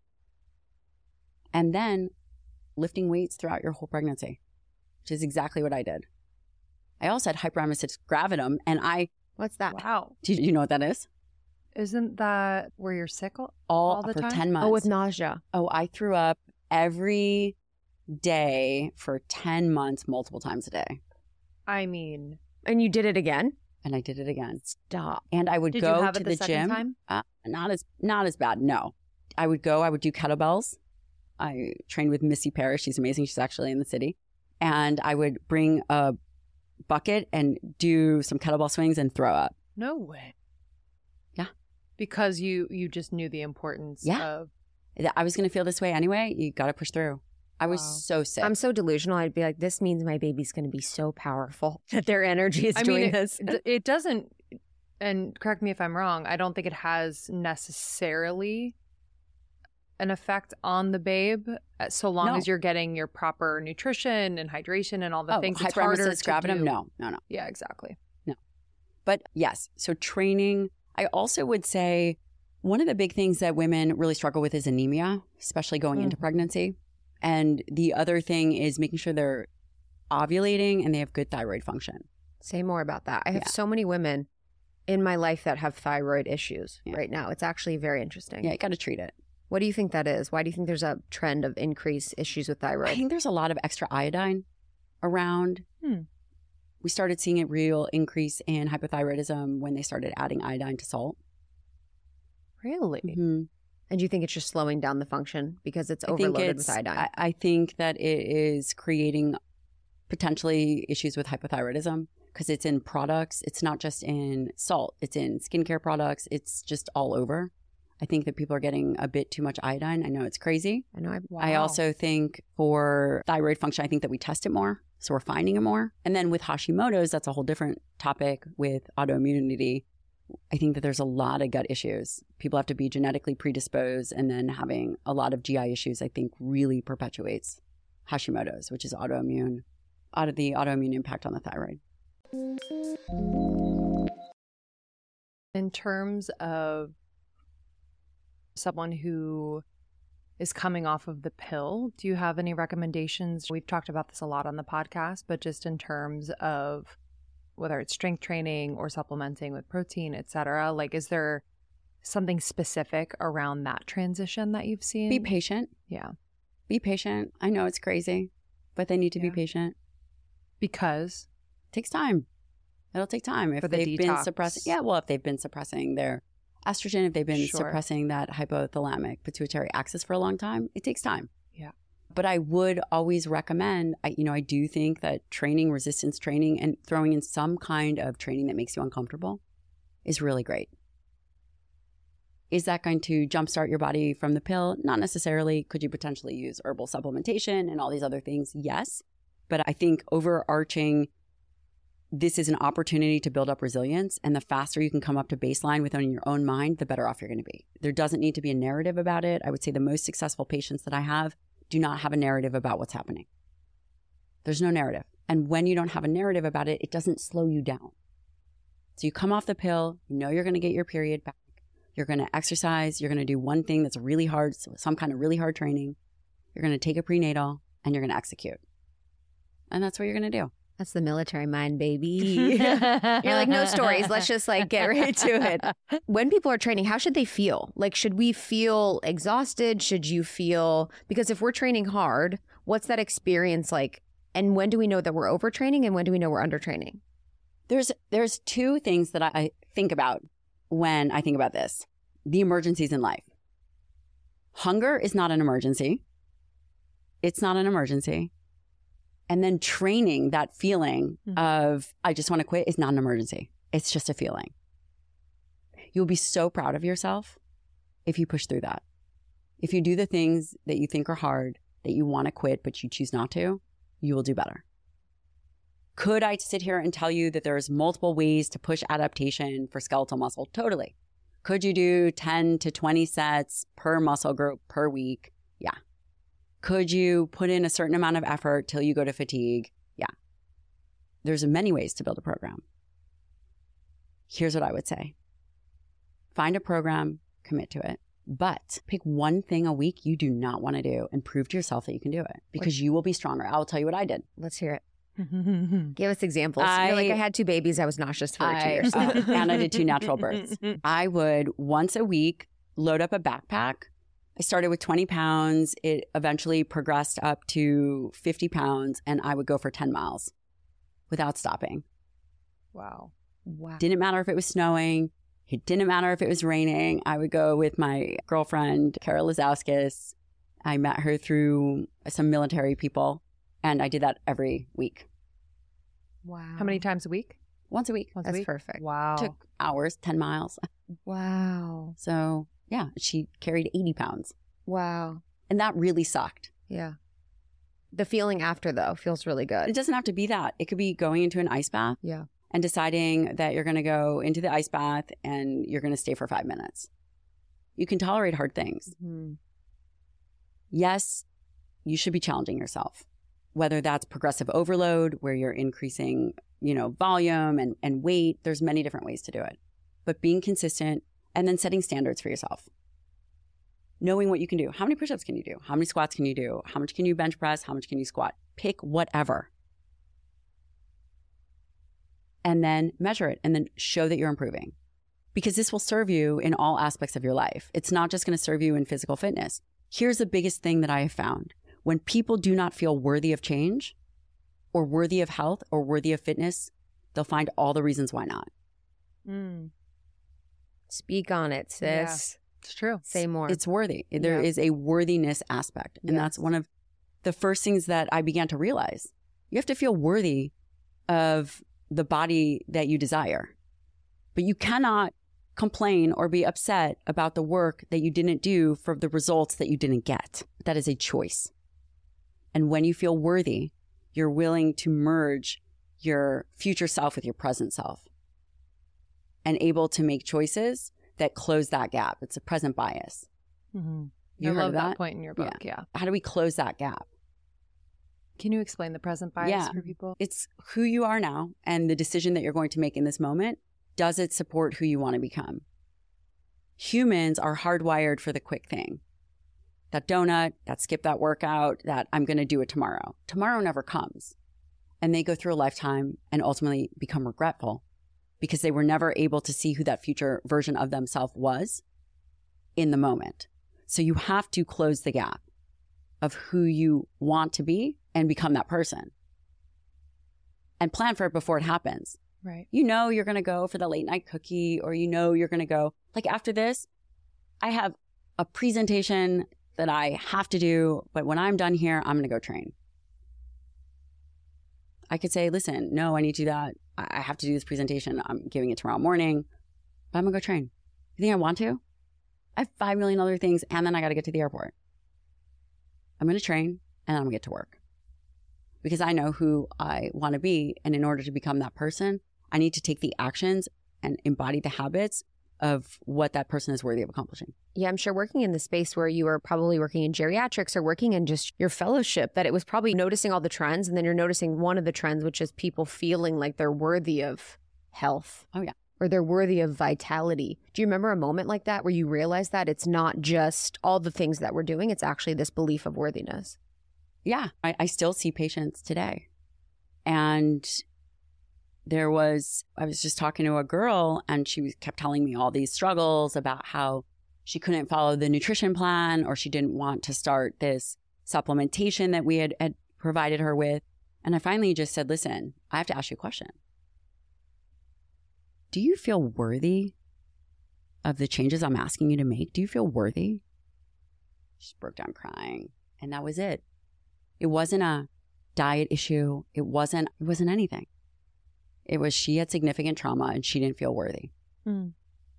And then lifting weights throughout your whole pregnancy, which is exactly what I did. I also had hyperemesis gravidum, and What's that? Wow. do you know what that is? Isn't that where you're sick all the for time? 10 months. Oh, with nausea. Oh, I threw up every day for 10 months, multiple times a day. I mean, And you did it again? And I did it again. Stop. And I would did go you have to it the second gym. time? Not as bad. No. I would do kettlebells. I trained with Missy Parrish. She's amazing. She's actually in the city. And I would bring a bucket and do some kettlebell swings and throw up. No way. Yeah. Because you just knew the importance of... I was going to feel this way anyway. You got to push through. I was so sick. I'm so delusional. I'd be like, this means my baby's going to be so powerful that their energy is doing this. It doesn't, and correct me if I'm wrong, I don't think it has necessarily an effect on the babe so long as you're getting your proper nutrition and hydration and all the things. It's harder hyperemesis to gravidum? do. No. Yeah, exactly. No. But yes, so training. I also would say one of the big things that women really struggle with is anemia, especially going into pregnancy. And the other thing is making sure they're ovulating and they have good thyroid function. Say more about that. I have so many women in my life that have thyroid issues right now. It's actually very interesting. Yeah, you got to treat it. What do you think that is? Why do you think there's a trend of increased issues with thyroid? I think there's a lot of extra iodine around. We started seeing a real increase in hypothyroidism when they started adding iodine to salt. Really? Mm-hmm. And do you think it's just slowing down the function because it's overloaded with iodine? I think that it is creating potentially issues with hypothyroidism because it's in products. It's not just in salt. It's in skincare products. It's just all over. I think that people are getting a bit too much iodine. I know it's crazy. I know. I also think for thyroid function, I think that we test it more. So we're finding it more. And then with Hashimoto's, that's a whole different topic with autoimmunity. I think that there's a lot of gut issues. People have to be genetically predisposed, and then having a lot of GI issues, I think, really perpetuates Hashimoto's, which is the autoimmune impact on the thyroid. In terms of someone who is coming off of the pill, do you have any recommendations? We've talked about this a lot on the podcast, but just in terms of whether it's strength training or supplementing with protein, et cetera, like, is there something specific around that transition that you've seen? Be patient. Yeah. Be patient. I know it's crazy, but they need to be Yeah. patient. Because It takes time. It'll take time. If For the they've been detox. suppressing, if they've been suppressing their estrogen, if they've been Sure. suppressing that hypothalamic pituitary axis for a long time, it takes time. Yeah. But I would always recommend, I do think that training, resistance training, and throwing in some kind of training that makes you uncomfortable is really great. Is that going to jumpstart your body from the pill? Not necessarily. Could you potentially use herbal supplementation and all these other things? Yes. But I think overarching, this is an opportunity to build up resilience. And the faster you can come up to baseline within your own mind, the better off you're going to be. There doesn't need to be a narrative about it. I would say the most successful patients that I have do not have a narrative about what's happening. There's no narrative. And when you don't have a narrative about it, it doesn't slow you down. So you come off the pill, you know you're going to get your period back. You're going to exercise. You're going to do one thing that's really hard, some kind of really hard training. You're going to take a prenatal and you're going to execute. And that's what you're going to do. That's the military mind, baby. You're like, no stories. Let's just get right to it. When people are training, how should they feel? Should we feel exhausted? Should you feel, because if we're training hard, what's that experience like? And when do we know that we're overtraining and when do we know we're undertraining? There's two things that I think about when I think about this. The emergencies in life. Hunger is not an emergency. It's not an emergency. And then training, that feeling of, I just want to quit, is not an emergency. It's just a feeling. You'll be so proud of yourself if you push through that. If you do the things that you think are hard, that you want to quit, but you choose not to, you will do better. Could I sit here and tell you that there's multiple ways to push adaptation for skeletal muscle? Totally. Could you do 10 to 20 sets per muscle group per week? Yeah. Could you put in a certain amount of effort till you go to fatigue? Yeah. There's many ways to build a program. Here's what I would say. Find a program, commit to it, but pick one thing a week you do not want to do and prove to yourself that you can do it because you will be stronger. I'll tell you what I did. Let's hear it. Give us examples. You're like, I had 2 babies. I was nauseous for 2 years. And I did 2 natural births. I would once a week load up a backpack. I started with 20 pounds. It eventually progressed up to 50 pounds and I would go for 10 miles without stopping. Wow. Didn't matter if it was snowing. It didn't matter if it was raining. I would go with my girlfriend, Kara Lazowskis. I met her through some military people and I did that every week. Wow. How many times a week? Once a week. That's perfect. Wow. Took hours, 10 miles. Wow. So yeah, she carried 80 pounds. Wow. And that really sucked. Yeah. The feeling after, though, feels really It good. doesn't have to be that. It could be going into an ice bath. Yeah. And deciding that you're going to go into the ice bath and you're going to stay for 5 minutes. You can tolerate hard things. Mm-hmm. Yes, you should be challenging yourself, whether that's progressive overload, where you're increasing, volume and weight. There's many different ways to do it. But being consistent and then setting standards for yourself. Knowing what you can do. How many push-ups can you do? How many squats can you do? How much can you bench press? How much can you squat? Pick whatever. And then measure it and then show that you're improving. Because this will serve you in all aspects of your life. It's not just going to serve you in physical fitness. Here's the biggest thing that I have found. When people do not feel worthy of change or worthy of health or worthy of fitness, they'll find all the reasons why not. Speak on it, sis. It's true. Say more. It's worthy. There is a worthiness aspect. And that's one of the first things that I began to realize. You have to feel worthy of the body that you desire. But you cannot complain or be upset about the work that you didn't do for the results that you didn't get. That is a choice. And when you feel worthy, you're willing to merge your future self with your present self and able to make choices that close that gap. It's a present bias. Mm-hmm. You I heard love of that that point in your book. Yeah. How do we close that gap? Can you explain the present bias for people? It's who you are now and the decision that you're going to make in this moment. Does it support who you want to become? Humans are hardwired for the quick thing. That donut, that skip that workout, that I'm going to do it tomorrow. Tomorrow never comes. And they go through a lifetime and ultimately become regretful because they were never able to see who that future version of themselves was in the moment. So you have to close the gap of who you want to be and become that person and plan for it before it happens. Right. You know, you're going to go for the late night cookie, or you know, you're going to go like after this, I have a presentation that I have to do, but when I'm done here, I'm going to go train. I could say, listen, no, I need to do that. I have to do this presentation. I'm giving it tomorrow morning, but I'm going to go train. You think I want to? I have 5 million other things, and then I got to get to the airport. I'm going to train, and I'm going to get to work because I know who I want to be. And in order to become that person, I need to take the actions and embody the habits of what that person is worthy of accomplishing. Yeah, I'm sure working in the space where you were probably working in geriatrics or working in just your fellowship, that it was probably noticing all the trends, and then you're noticing one of the trends, which is people feeling like they're worthy of health. Oh, yeah. Or they're worthy of vitality. Do you remember a moment like that where you realized that it's not just all the things that we're doing, it's actually this belief of worthiness? Yeah, I still see patients today. And I was just talking to a girl, and she kept telling me all these struggles about how she couldn't follow the nutrition plan, or she didn't want to start this supplementation that we had provided her with. And I finally just said, listen, I have to ask you a question. Do you feel worthy of the changes I'm asking you to make? Do you feel worthy? She just broke down crying. And that was it. It wasn't a diet issue. It wasn't anything. It was she had significant trauma and she didn't feel worthy. Mm.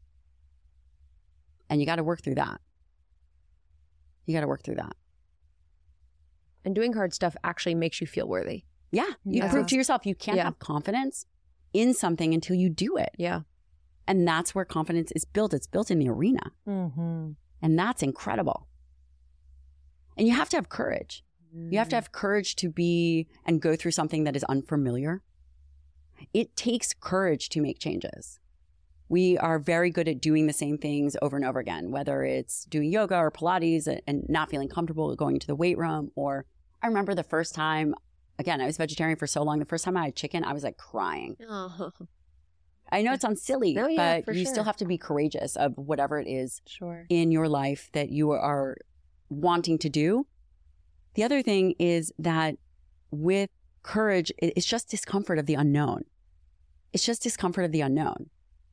And you got to work through that. You got to work through that. And doing hard stuff actually makes you feel worthy. Yeah. You prove to yourself you can't have confidence in something until you do it. Yeah. And that's where confidence is built. It's built in the arena. Mm-hmm. And that's incredible. And you have to have courage. You have to have courage to be and go through something that is unfamiliar. It takes courage to make changes. We are very good at doing the same things over and over again, whether it's doing yoga or Pilates and not feeling comfortable going to the weight room. Or I remember the first time, again, I was vegetarian for so long. The first time I had chicken, I was like crying. Oh. I know it sounds silly, but you still have to be courageous of whatever it is in your life that you are wanting to do. The other thing is that with courage, it's just discomfort of the unknown. It's just discomfort of the unknown.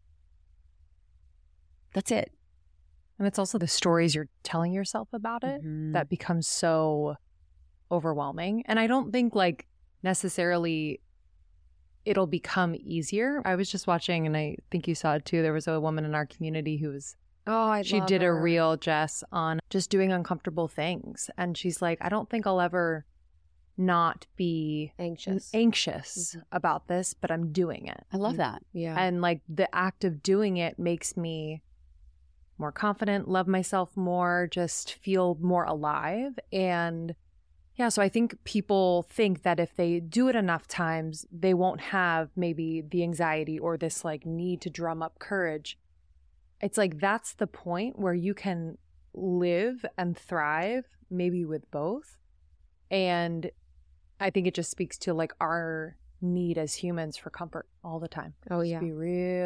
That's it. And it's also the stories you're telling yourself about it that becomes so overwhelming. And I don't think like necessarily it'll become easier. I was just watching, and I think you saw it too. There was a woman in our community who was she did a reel, Jess, on just doing uncomfortable things. And she's like, I don't think I'll ever not be anxious about this, but I'm doing it. I love that. Yeah. And like the act of doing it makes me more confident, love myself more, just feel more alive. And yeah, so I think people think that if they do it enough times, they won't have maybe the anxiety or this like need to drum up courage. It's like that's the point where you can live and thrive maybe with both. And I think it just speaks to like our need as humans for comfort all the time. Oh, just yeah. be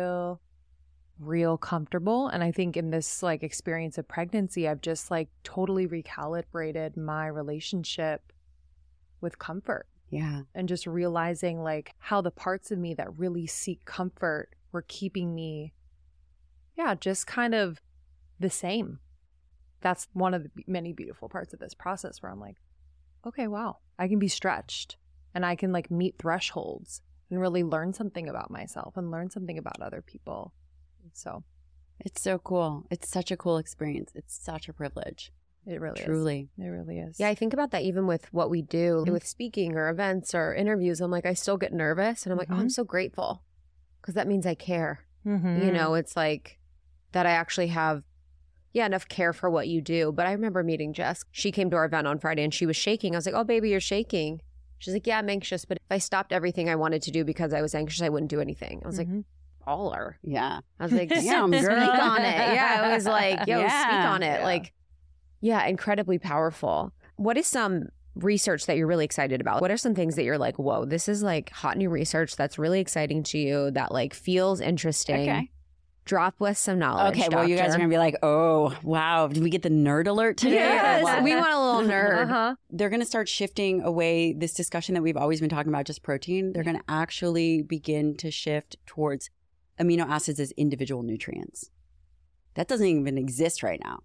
real comfortable. And I think in this like experience of pregnancy, I've just like totally recalibrated my relationship with comfort. Yeah. And just realizing like how the parts of me that really seek comfort were keeping me, just kind of the same. That's one of the many beautiful parts of this process where I'm like, okay, wow, I can be stretched and I can like meet thresholds and really learn something about myself and learn something about other people. So it's so cool. It's such a cool experience. It's such a privilege. It really Truly. is. It really is. Yeah, I think about that even with what we do with speaking or events or interviews. I'm like, I still get nervous and I'm like, oh, I'm so grateful because that means I care. Mm-hmm. You know, it's like that I actually have enough care for what you do. But I remember meeting Jess. She came to our event on Friday and she was shaking. I was like, oh, baby, you're shaking. She's like, yeah, I'm anxious. But if I stopped everything I wanted to do because I was anxious, I wouldn't do anything. I was like, baller. Yeah. I was like, damn, girl. Speak on it. Yeah, I was like, speak on it. Yeah. Like, incredibly powerful. What is some research that you're really excited about? What are some things that you're like, whoa, this is like hot new research that's really exciting to you that like feels interesting? Okay. Drop with some knowledge. Okay, well, you guys are going to be like, oh, wow. Did we get the nerd alert today? Yes, Or what? we want a little nerd. Uh-huh. They're going to start shifting away this discussion that we've always been talking about, just protein. They're going to actually begin to shift towards amino acids as individual nutrients. That doesn't even exist right now.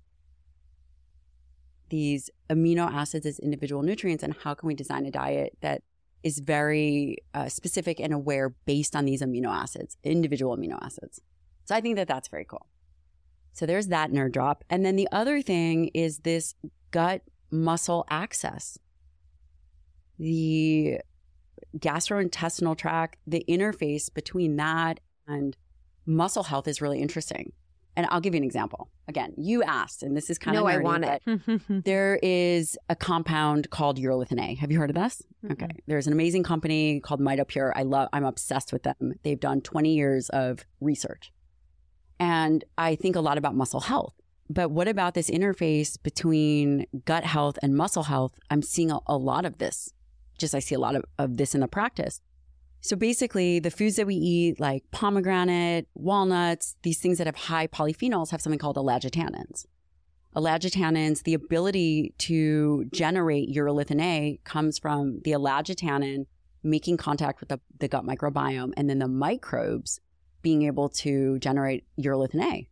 These amino acids as individual nutrients, and how can we design a diet that is very specific and aware based on these amino acids, individual amino acids. So I think that that's very cool. So there's that nerd drop. And then the other thing is this gut muscle access. The gastrointestinal tract, the interface between that and muscle health is really interesting. And I'll give you an example. Again, you asked, and this is kind of nerdy, I want it. there is a compound called urolithin A. Have you heard of this? Okay. There's an amazing company called MitoPure. I'm obsessed with them. They've done 20 years of research. And I think a lot about muscle health. But what about this interface between gut health and muscle health? I'm seeing a lot of this. I see a lot of this in the practice. So basically, the foods that we eat, like pomegranate, walnuts, these things that have high polyphenols have something called allagitannins. Allagitannins, the ability to generate urolithin A comes from the allagitannin making contact with the gut microbiome, and then the microbes being able to generate urolithin A.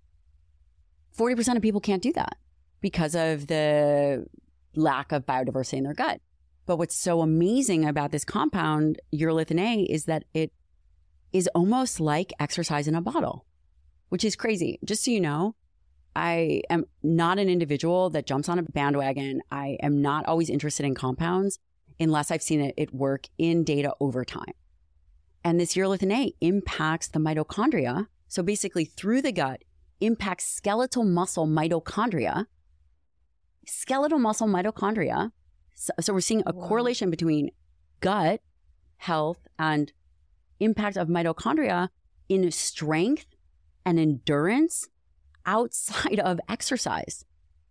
40% of people can't do that because of the lack of biodiversity in their gut. But what's so amazing about this compound, urolithin A, is that it is almost like exercise in a bottle, which is crazy. Just so you know, I am not an individual that jumps on a bandwagon. I am not always interested in compounds unless I've seen it work in data over time. And this urolithin A impacts the mitochondria. So basically through the gut, impacts skeletal muscle mitochondria. Skeletal muscle mitochondria. So we're seeing a correlation between gut health and impact of mitochondria in strength and endurance outside of exercise.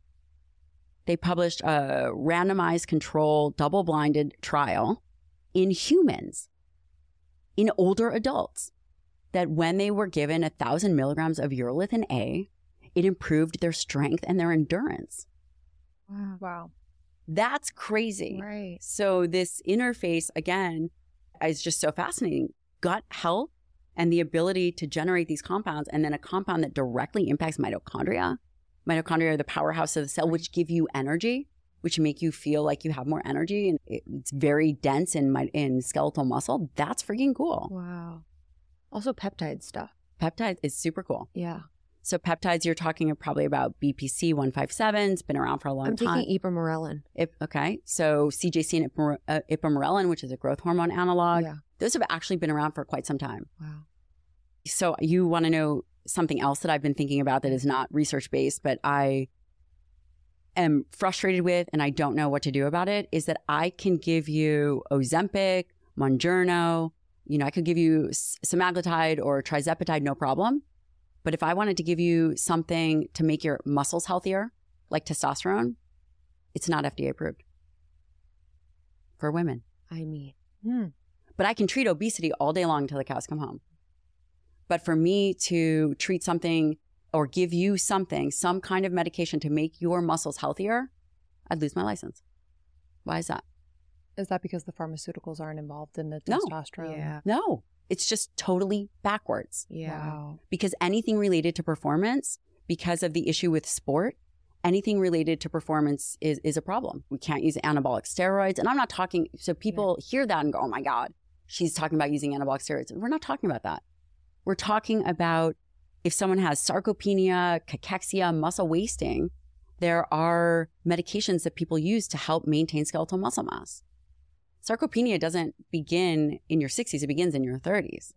They published a randomized controlled double-blinded trial in humans, in older adults, that when they were given 1,000 milligrams of urolithin A, it improved their strength and their endurance. Wow. That's crazy. Right. So this interface, again, is just so fascinating. Gut health and the ability to generate these compounds, and then a compound that directly impacts mitochondria. Mitochondria are the powerhouse of the cell, which give you energy, which make you feel like you have more energy. And it's very dense in skeletal muscle. That's freaking cool. Wow. Also peptide stuff. Peptides is super cool. Yeah. So peptides, you're talking probably about BPC 157. It's been around for a long time. I'm taking ipamorelin. Okay. So CJC and ipamorelin, which is a growth hormone analog. Yeah. Those have actually been around for quite some time. Wow. So you want to know something else that I've been thinking about that is not research-based, but I am frustrated with and I don't know what to do about it, is that I can give you Ozempic, Mounjaro, I could give you semaglutide or trizepatide, no problem. But if I wanted to give you something to make your muscles healthier, like testosterone, it's not FDA approved for women. I mean. But I can treat obesity all day long until the cows come home. But for me to treat something or give you something, some kind of medication to make your muscles healthier, I'd lose my license. Why is that? Is that because the pharmaceuticals aren't involved in the No. testosterone? Yeah. No, it's just totally backwards. Yeah. Wow. Because anything related to performance, because of the issue with sport, anything related to performance is a problem. We can't use anabolic steroids. And I'm not talking, so people hear that and go, oh my God, she's talking about using anabolic steroids. We're not talking about that. We're talking about if someone has sarcopenia, cachexia, muscle wasting, there are medications that people use to help maintain skeletal muscle mass. Sarcopenia doesn't begin in your 60s, it begins in your 30s.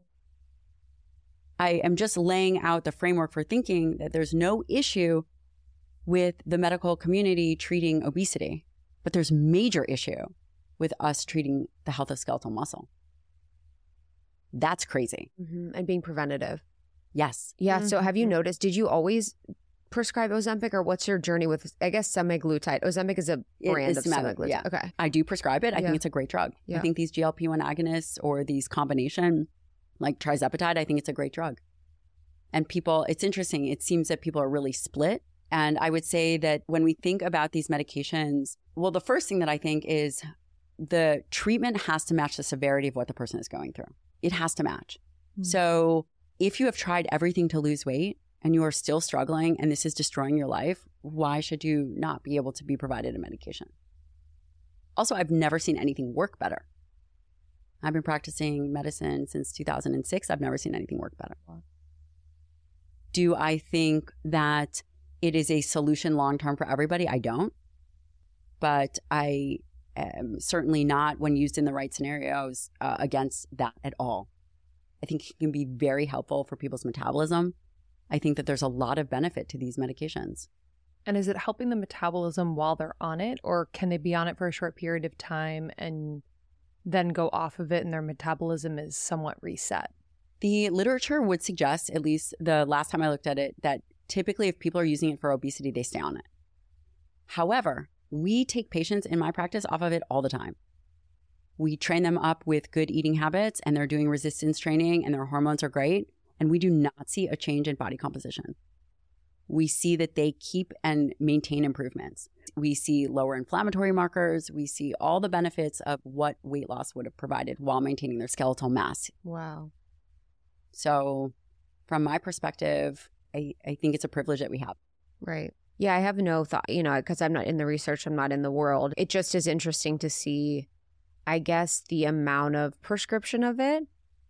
I am just laying out the framework for thinking that there's no issue with the medical community treating obesity, but there's major issue with us treating the health of skeletal muscle. That's crazy. Mm-hmm. And being preventative. Yes. Yeah. So have you noticed, did you always prescribe Ozempic, or what's your journey with, I guess, semaglutide? Ozempic is a brand of semaglutide. Yeah. Okay. I do prescribe it. I Yeah. think it's a great drug. Yeah. I think these GLP-1 agonists or these combination like trizepatide, I think it's a great drug. And people, it's interesting. It seems that people are really split. And I would say that when we think about these medications, well, the first thing that I think is the treatment has to match the severity of what the person is going through. It has to match. Mm-hmm. So if you have tried everything to lose weight and you are still struggling and this is destroying your life, why should you not be able to be provided a medication? Also, I've never seen anything work better. I've been practicing medicine since 2006. I've never seen anything work better. Do I think that it is a solution long-term for everybody? I don't. But I am certainly not, when used in the right scenarios, against that at all. I think it can be very helpful for people's metabolism. I think that there's a lot of benefit to these medications. And is it helping the metabolism while they're on it, or can they be on it for a short period of time and then go off of it and their metabolism is somewhat reset? The literature would suggest, at least the last time I looked at it, that typically if people are using it for obesity, they stay on it. However, we take patients in my practice off of it all the time. We train them up with good eating habits and they're doing resistance training and their hormones are great. And we do not see a change in body composition. We see that they keep and maintain improvements. We see lower inflammatory markers. We see all the benefits of what weight loss would have provided while maintaining their skeletal mass. Wow. So from my perspective, I think it's a privilege that we have. Right. Yeah, I have no thought, because I'm not in the research, I'm not in the world. It just is interesting to see, I guess, the amount of prescription of it,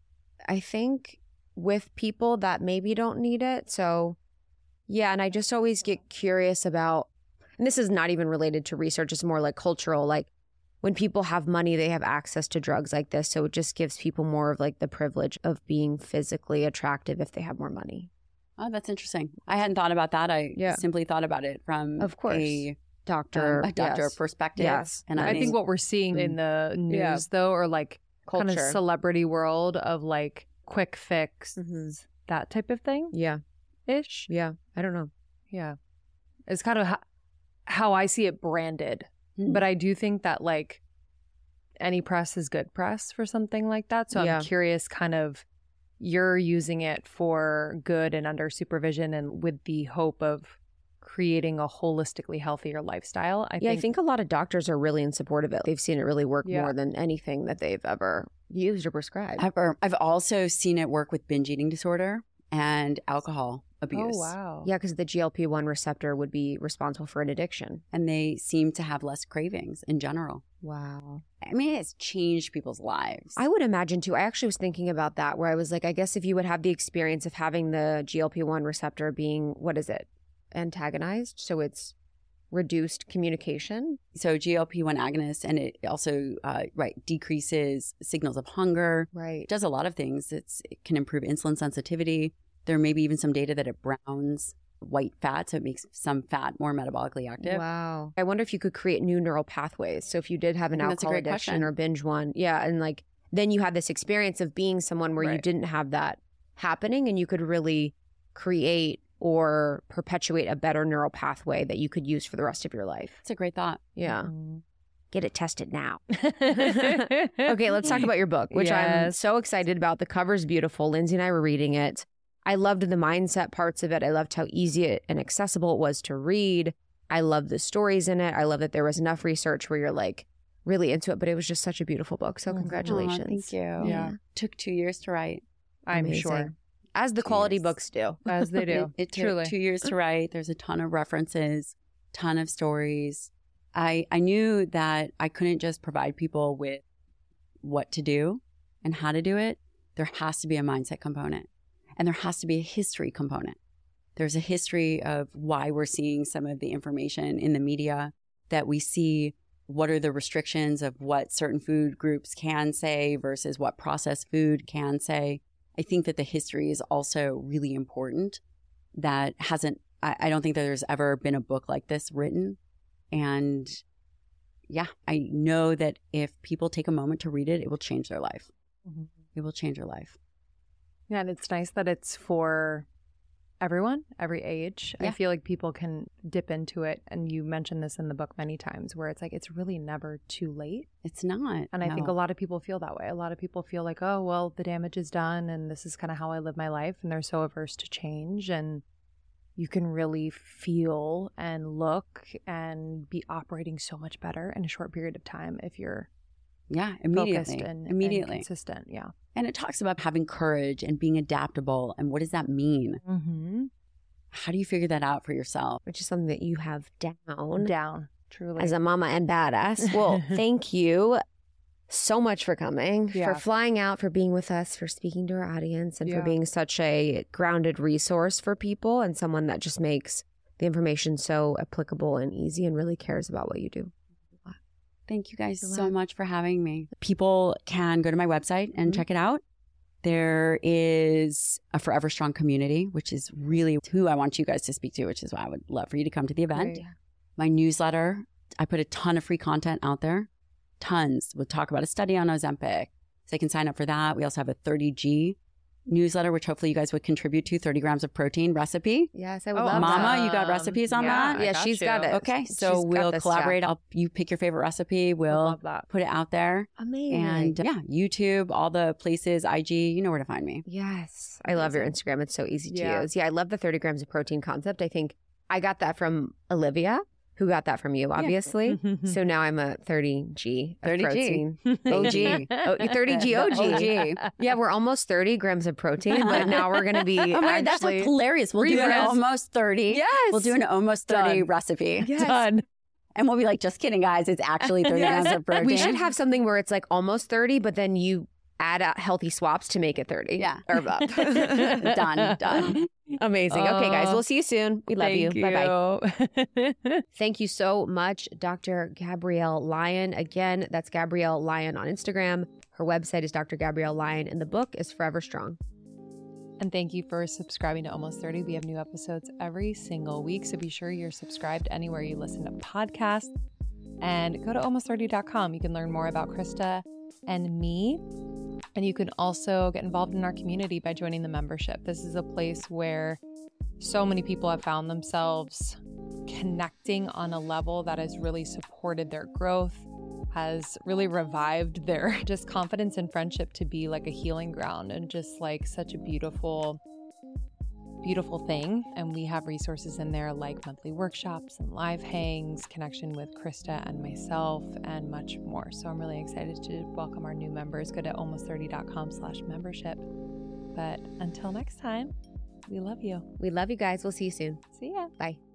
I think, with people that maybe don't need it. So, yeah, and I just always get curious about, and this is not even related to research, it's more like cultural, like when people have money, they have access to drugs like this. So it just gives people more of like the privilege of being physically attractive if they have more money. Oh, that's interesting. I hadn't thought about that. I simply thought about it from of course. a doctor perspective. Yes. And I think what we're seeing in the news though, or like culture, kind of celebrity world of like quick fix, that type of thing. Yeah. Ish. Yeah. I don't know. Yeah. It's kind of how I see it branded. But I do think that like any press is good press for something like that. So I'm curious, kind of, you're using it for good and under supervision and with the hope of creating a holistically healthier lifestyle. I think a lot of doctors are really in support of it. They've seen it really work more than anything that they've ever used or prescribed. I've also seen it work with binge eating disorder and alcohol abuse. Oh, wow. Yeah, because the GLP-1 receptor would be responsible for an addiction. And they seem to have less cravings in general. Wow. I mean, it's changed people's lives. I would imagine too. I actually was thinking about that where I was like, I guess if you would have the experience of having the GLP-1 receptor being, what is it, antagonized? So it's reduced communication. So GLP-1 agonist, and it also, decreases signals of hunger. Right. It does a lot of things. It can improve insulin sensitivity. There may be even some data that it browns white fat, so it makes some fat more metabolically active. Wow. I wonder if you could create new neural pathways. So if you did have an alcohol addiction or binge one, and like then you had this experience of being someone where you didn't have that happening and you could really create or perpetuate a better neural pathway that you could use for the rest of your life. It's a great thought. Yeah. Get it tested now. Okay, let's talk about your book, which I'm so excited about. The cover's beautiful. Lindsay and I were reading it. I loved the mindset parts of it. I loved how easy and accessible it was to read. I loved the stories in it. I love that there was enough research where you're like really into it, but it was just such a beautiful book. So congratulations. Thank you. Yeah. Took 2 years to write. I'm Amazing. sure. As the quality books do. As they do. It took 2 years to write. There's a ton of references, ton of stories. I knew that I couldn't just provide people with what to do and how to do it. There has to be a mindset component. And there has to be a history component. There's a history of why we're seeing some of the information in the media that we see. What are the restrictions of what certain food groups can say versus what processed food can say? I think that the history is also really important. I don't think that there's ever been a book like this written. And I know that if people take a moment to read it, it will change their life. Mm-hmm. It will change their life. Yeah, and it's nice that it's for everyone, every age. Yeah. I feel like people can dip into it. And you mentioned this in the book many times where it's like, it's really never too late. It's not. And I think a no. lot of people feel that way. A lot of people feel like, oh, well, the damage is done and this is kind of how I live my life. And they're so averse to change. And you can really feel and look and be operating so much better in a short period of time if you're Yeah, focused immediately. and Immediately. consistent. Yeah. And it talks about having courage and being adaptable. And what does that mean? Mm-hmm. How do you figure that out for yourself? Which is something that you have down Down, truly. as a mama and badass. Well, thank you so much for coming, Yeah. for flying out, for being with us, for speaking to our audience, and for Yeah. being such a grounded resource for people and someone that just makes the information so applicable and easy and really cares about what you do. Thank you guys You're so welcome. much for having me. People can go to my website and Mhm. check it out. There is a Forever Strong community, which is really who I want you guys to speak to, which is why I would love for you to come to the event. Great. My newsletter, I put a ton of free content out there. Tons. We'll talk about a study on Ozempic. So you can sign up for that. We also have a 30G newsletter, which hopefully you guys would contribute to, 30 grams of protein recipe. Yes, I would Oh, love Mama, that. you got recipes on that? I Yeah, got she's you. got it. Okay, She's so got we'll this collaborate. You pick your favorite recipe. Would We'll love that. put it out there. Amazing. And yeah, YouTube, all the places, IG, you know where to find me. Yes. I love your Instagram. It's so easy to Yeah. use. Yeah, I love the 30 grams of protein concept. I think I got that from Olivia, who got that from you, obviously. So now I'm a 30G. of 30G. protein. OG. Oh, 30G OG. OG. Yeah, we're almost 30 grams of protein, but now we're going to be Oh my, that's actually hilarious. We'll do an Yes. almost 30. Yes. We'll do an almost 30 Done. recipe. Yes. Done. And we'll be like, just kidding, guys. It's actually 30 Yes. grams of protein. We should have something where it's like almost 30, but then you add healthy swaps to make it 30. Yeah. Or above. Done. Amazing. Okay, guys. We'll see you soon. We love you. Bye-bye. Bye. Thank you so much, Dr. Gabrielle Lyon. Again, that's Gabrielle Lyon on Instagram. Her website is Dr. Gabrielle Lyon, and the book is Forever Strong. And thank you for subscribing to Almost 30. We have new episodes every single week. So be sure you're subscribed anywhere you listen to podcasts. And go to almost30.com. You can learn more about Krista and me. And you can also get involved in our community by joining the membership. This is a place where so many people have found themselves connecting on a level that has really supported their growth, has really revived their just confidence and friendship to be like a healing ground and just like such a beautiful thing. And we have resources in there like monthly workshops and live hangs, connection with Krista and myself, and much more. So I'm really excited to welcome our new members. Go to almost30.com/membership. But until next time, we love you. We love you guys. We'll see you soon. See ya. Bye.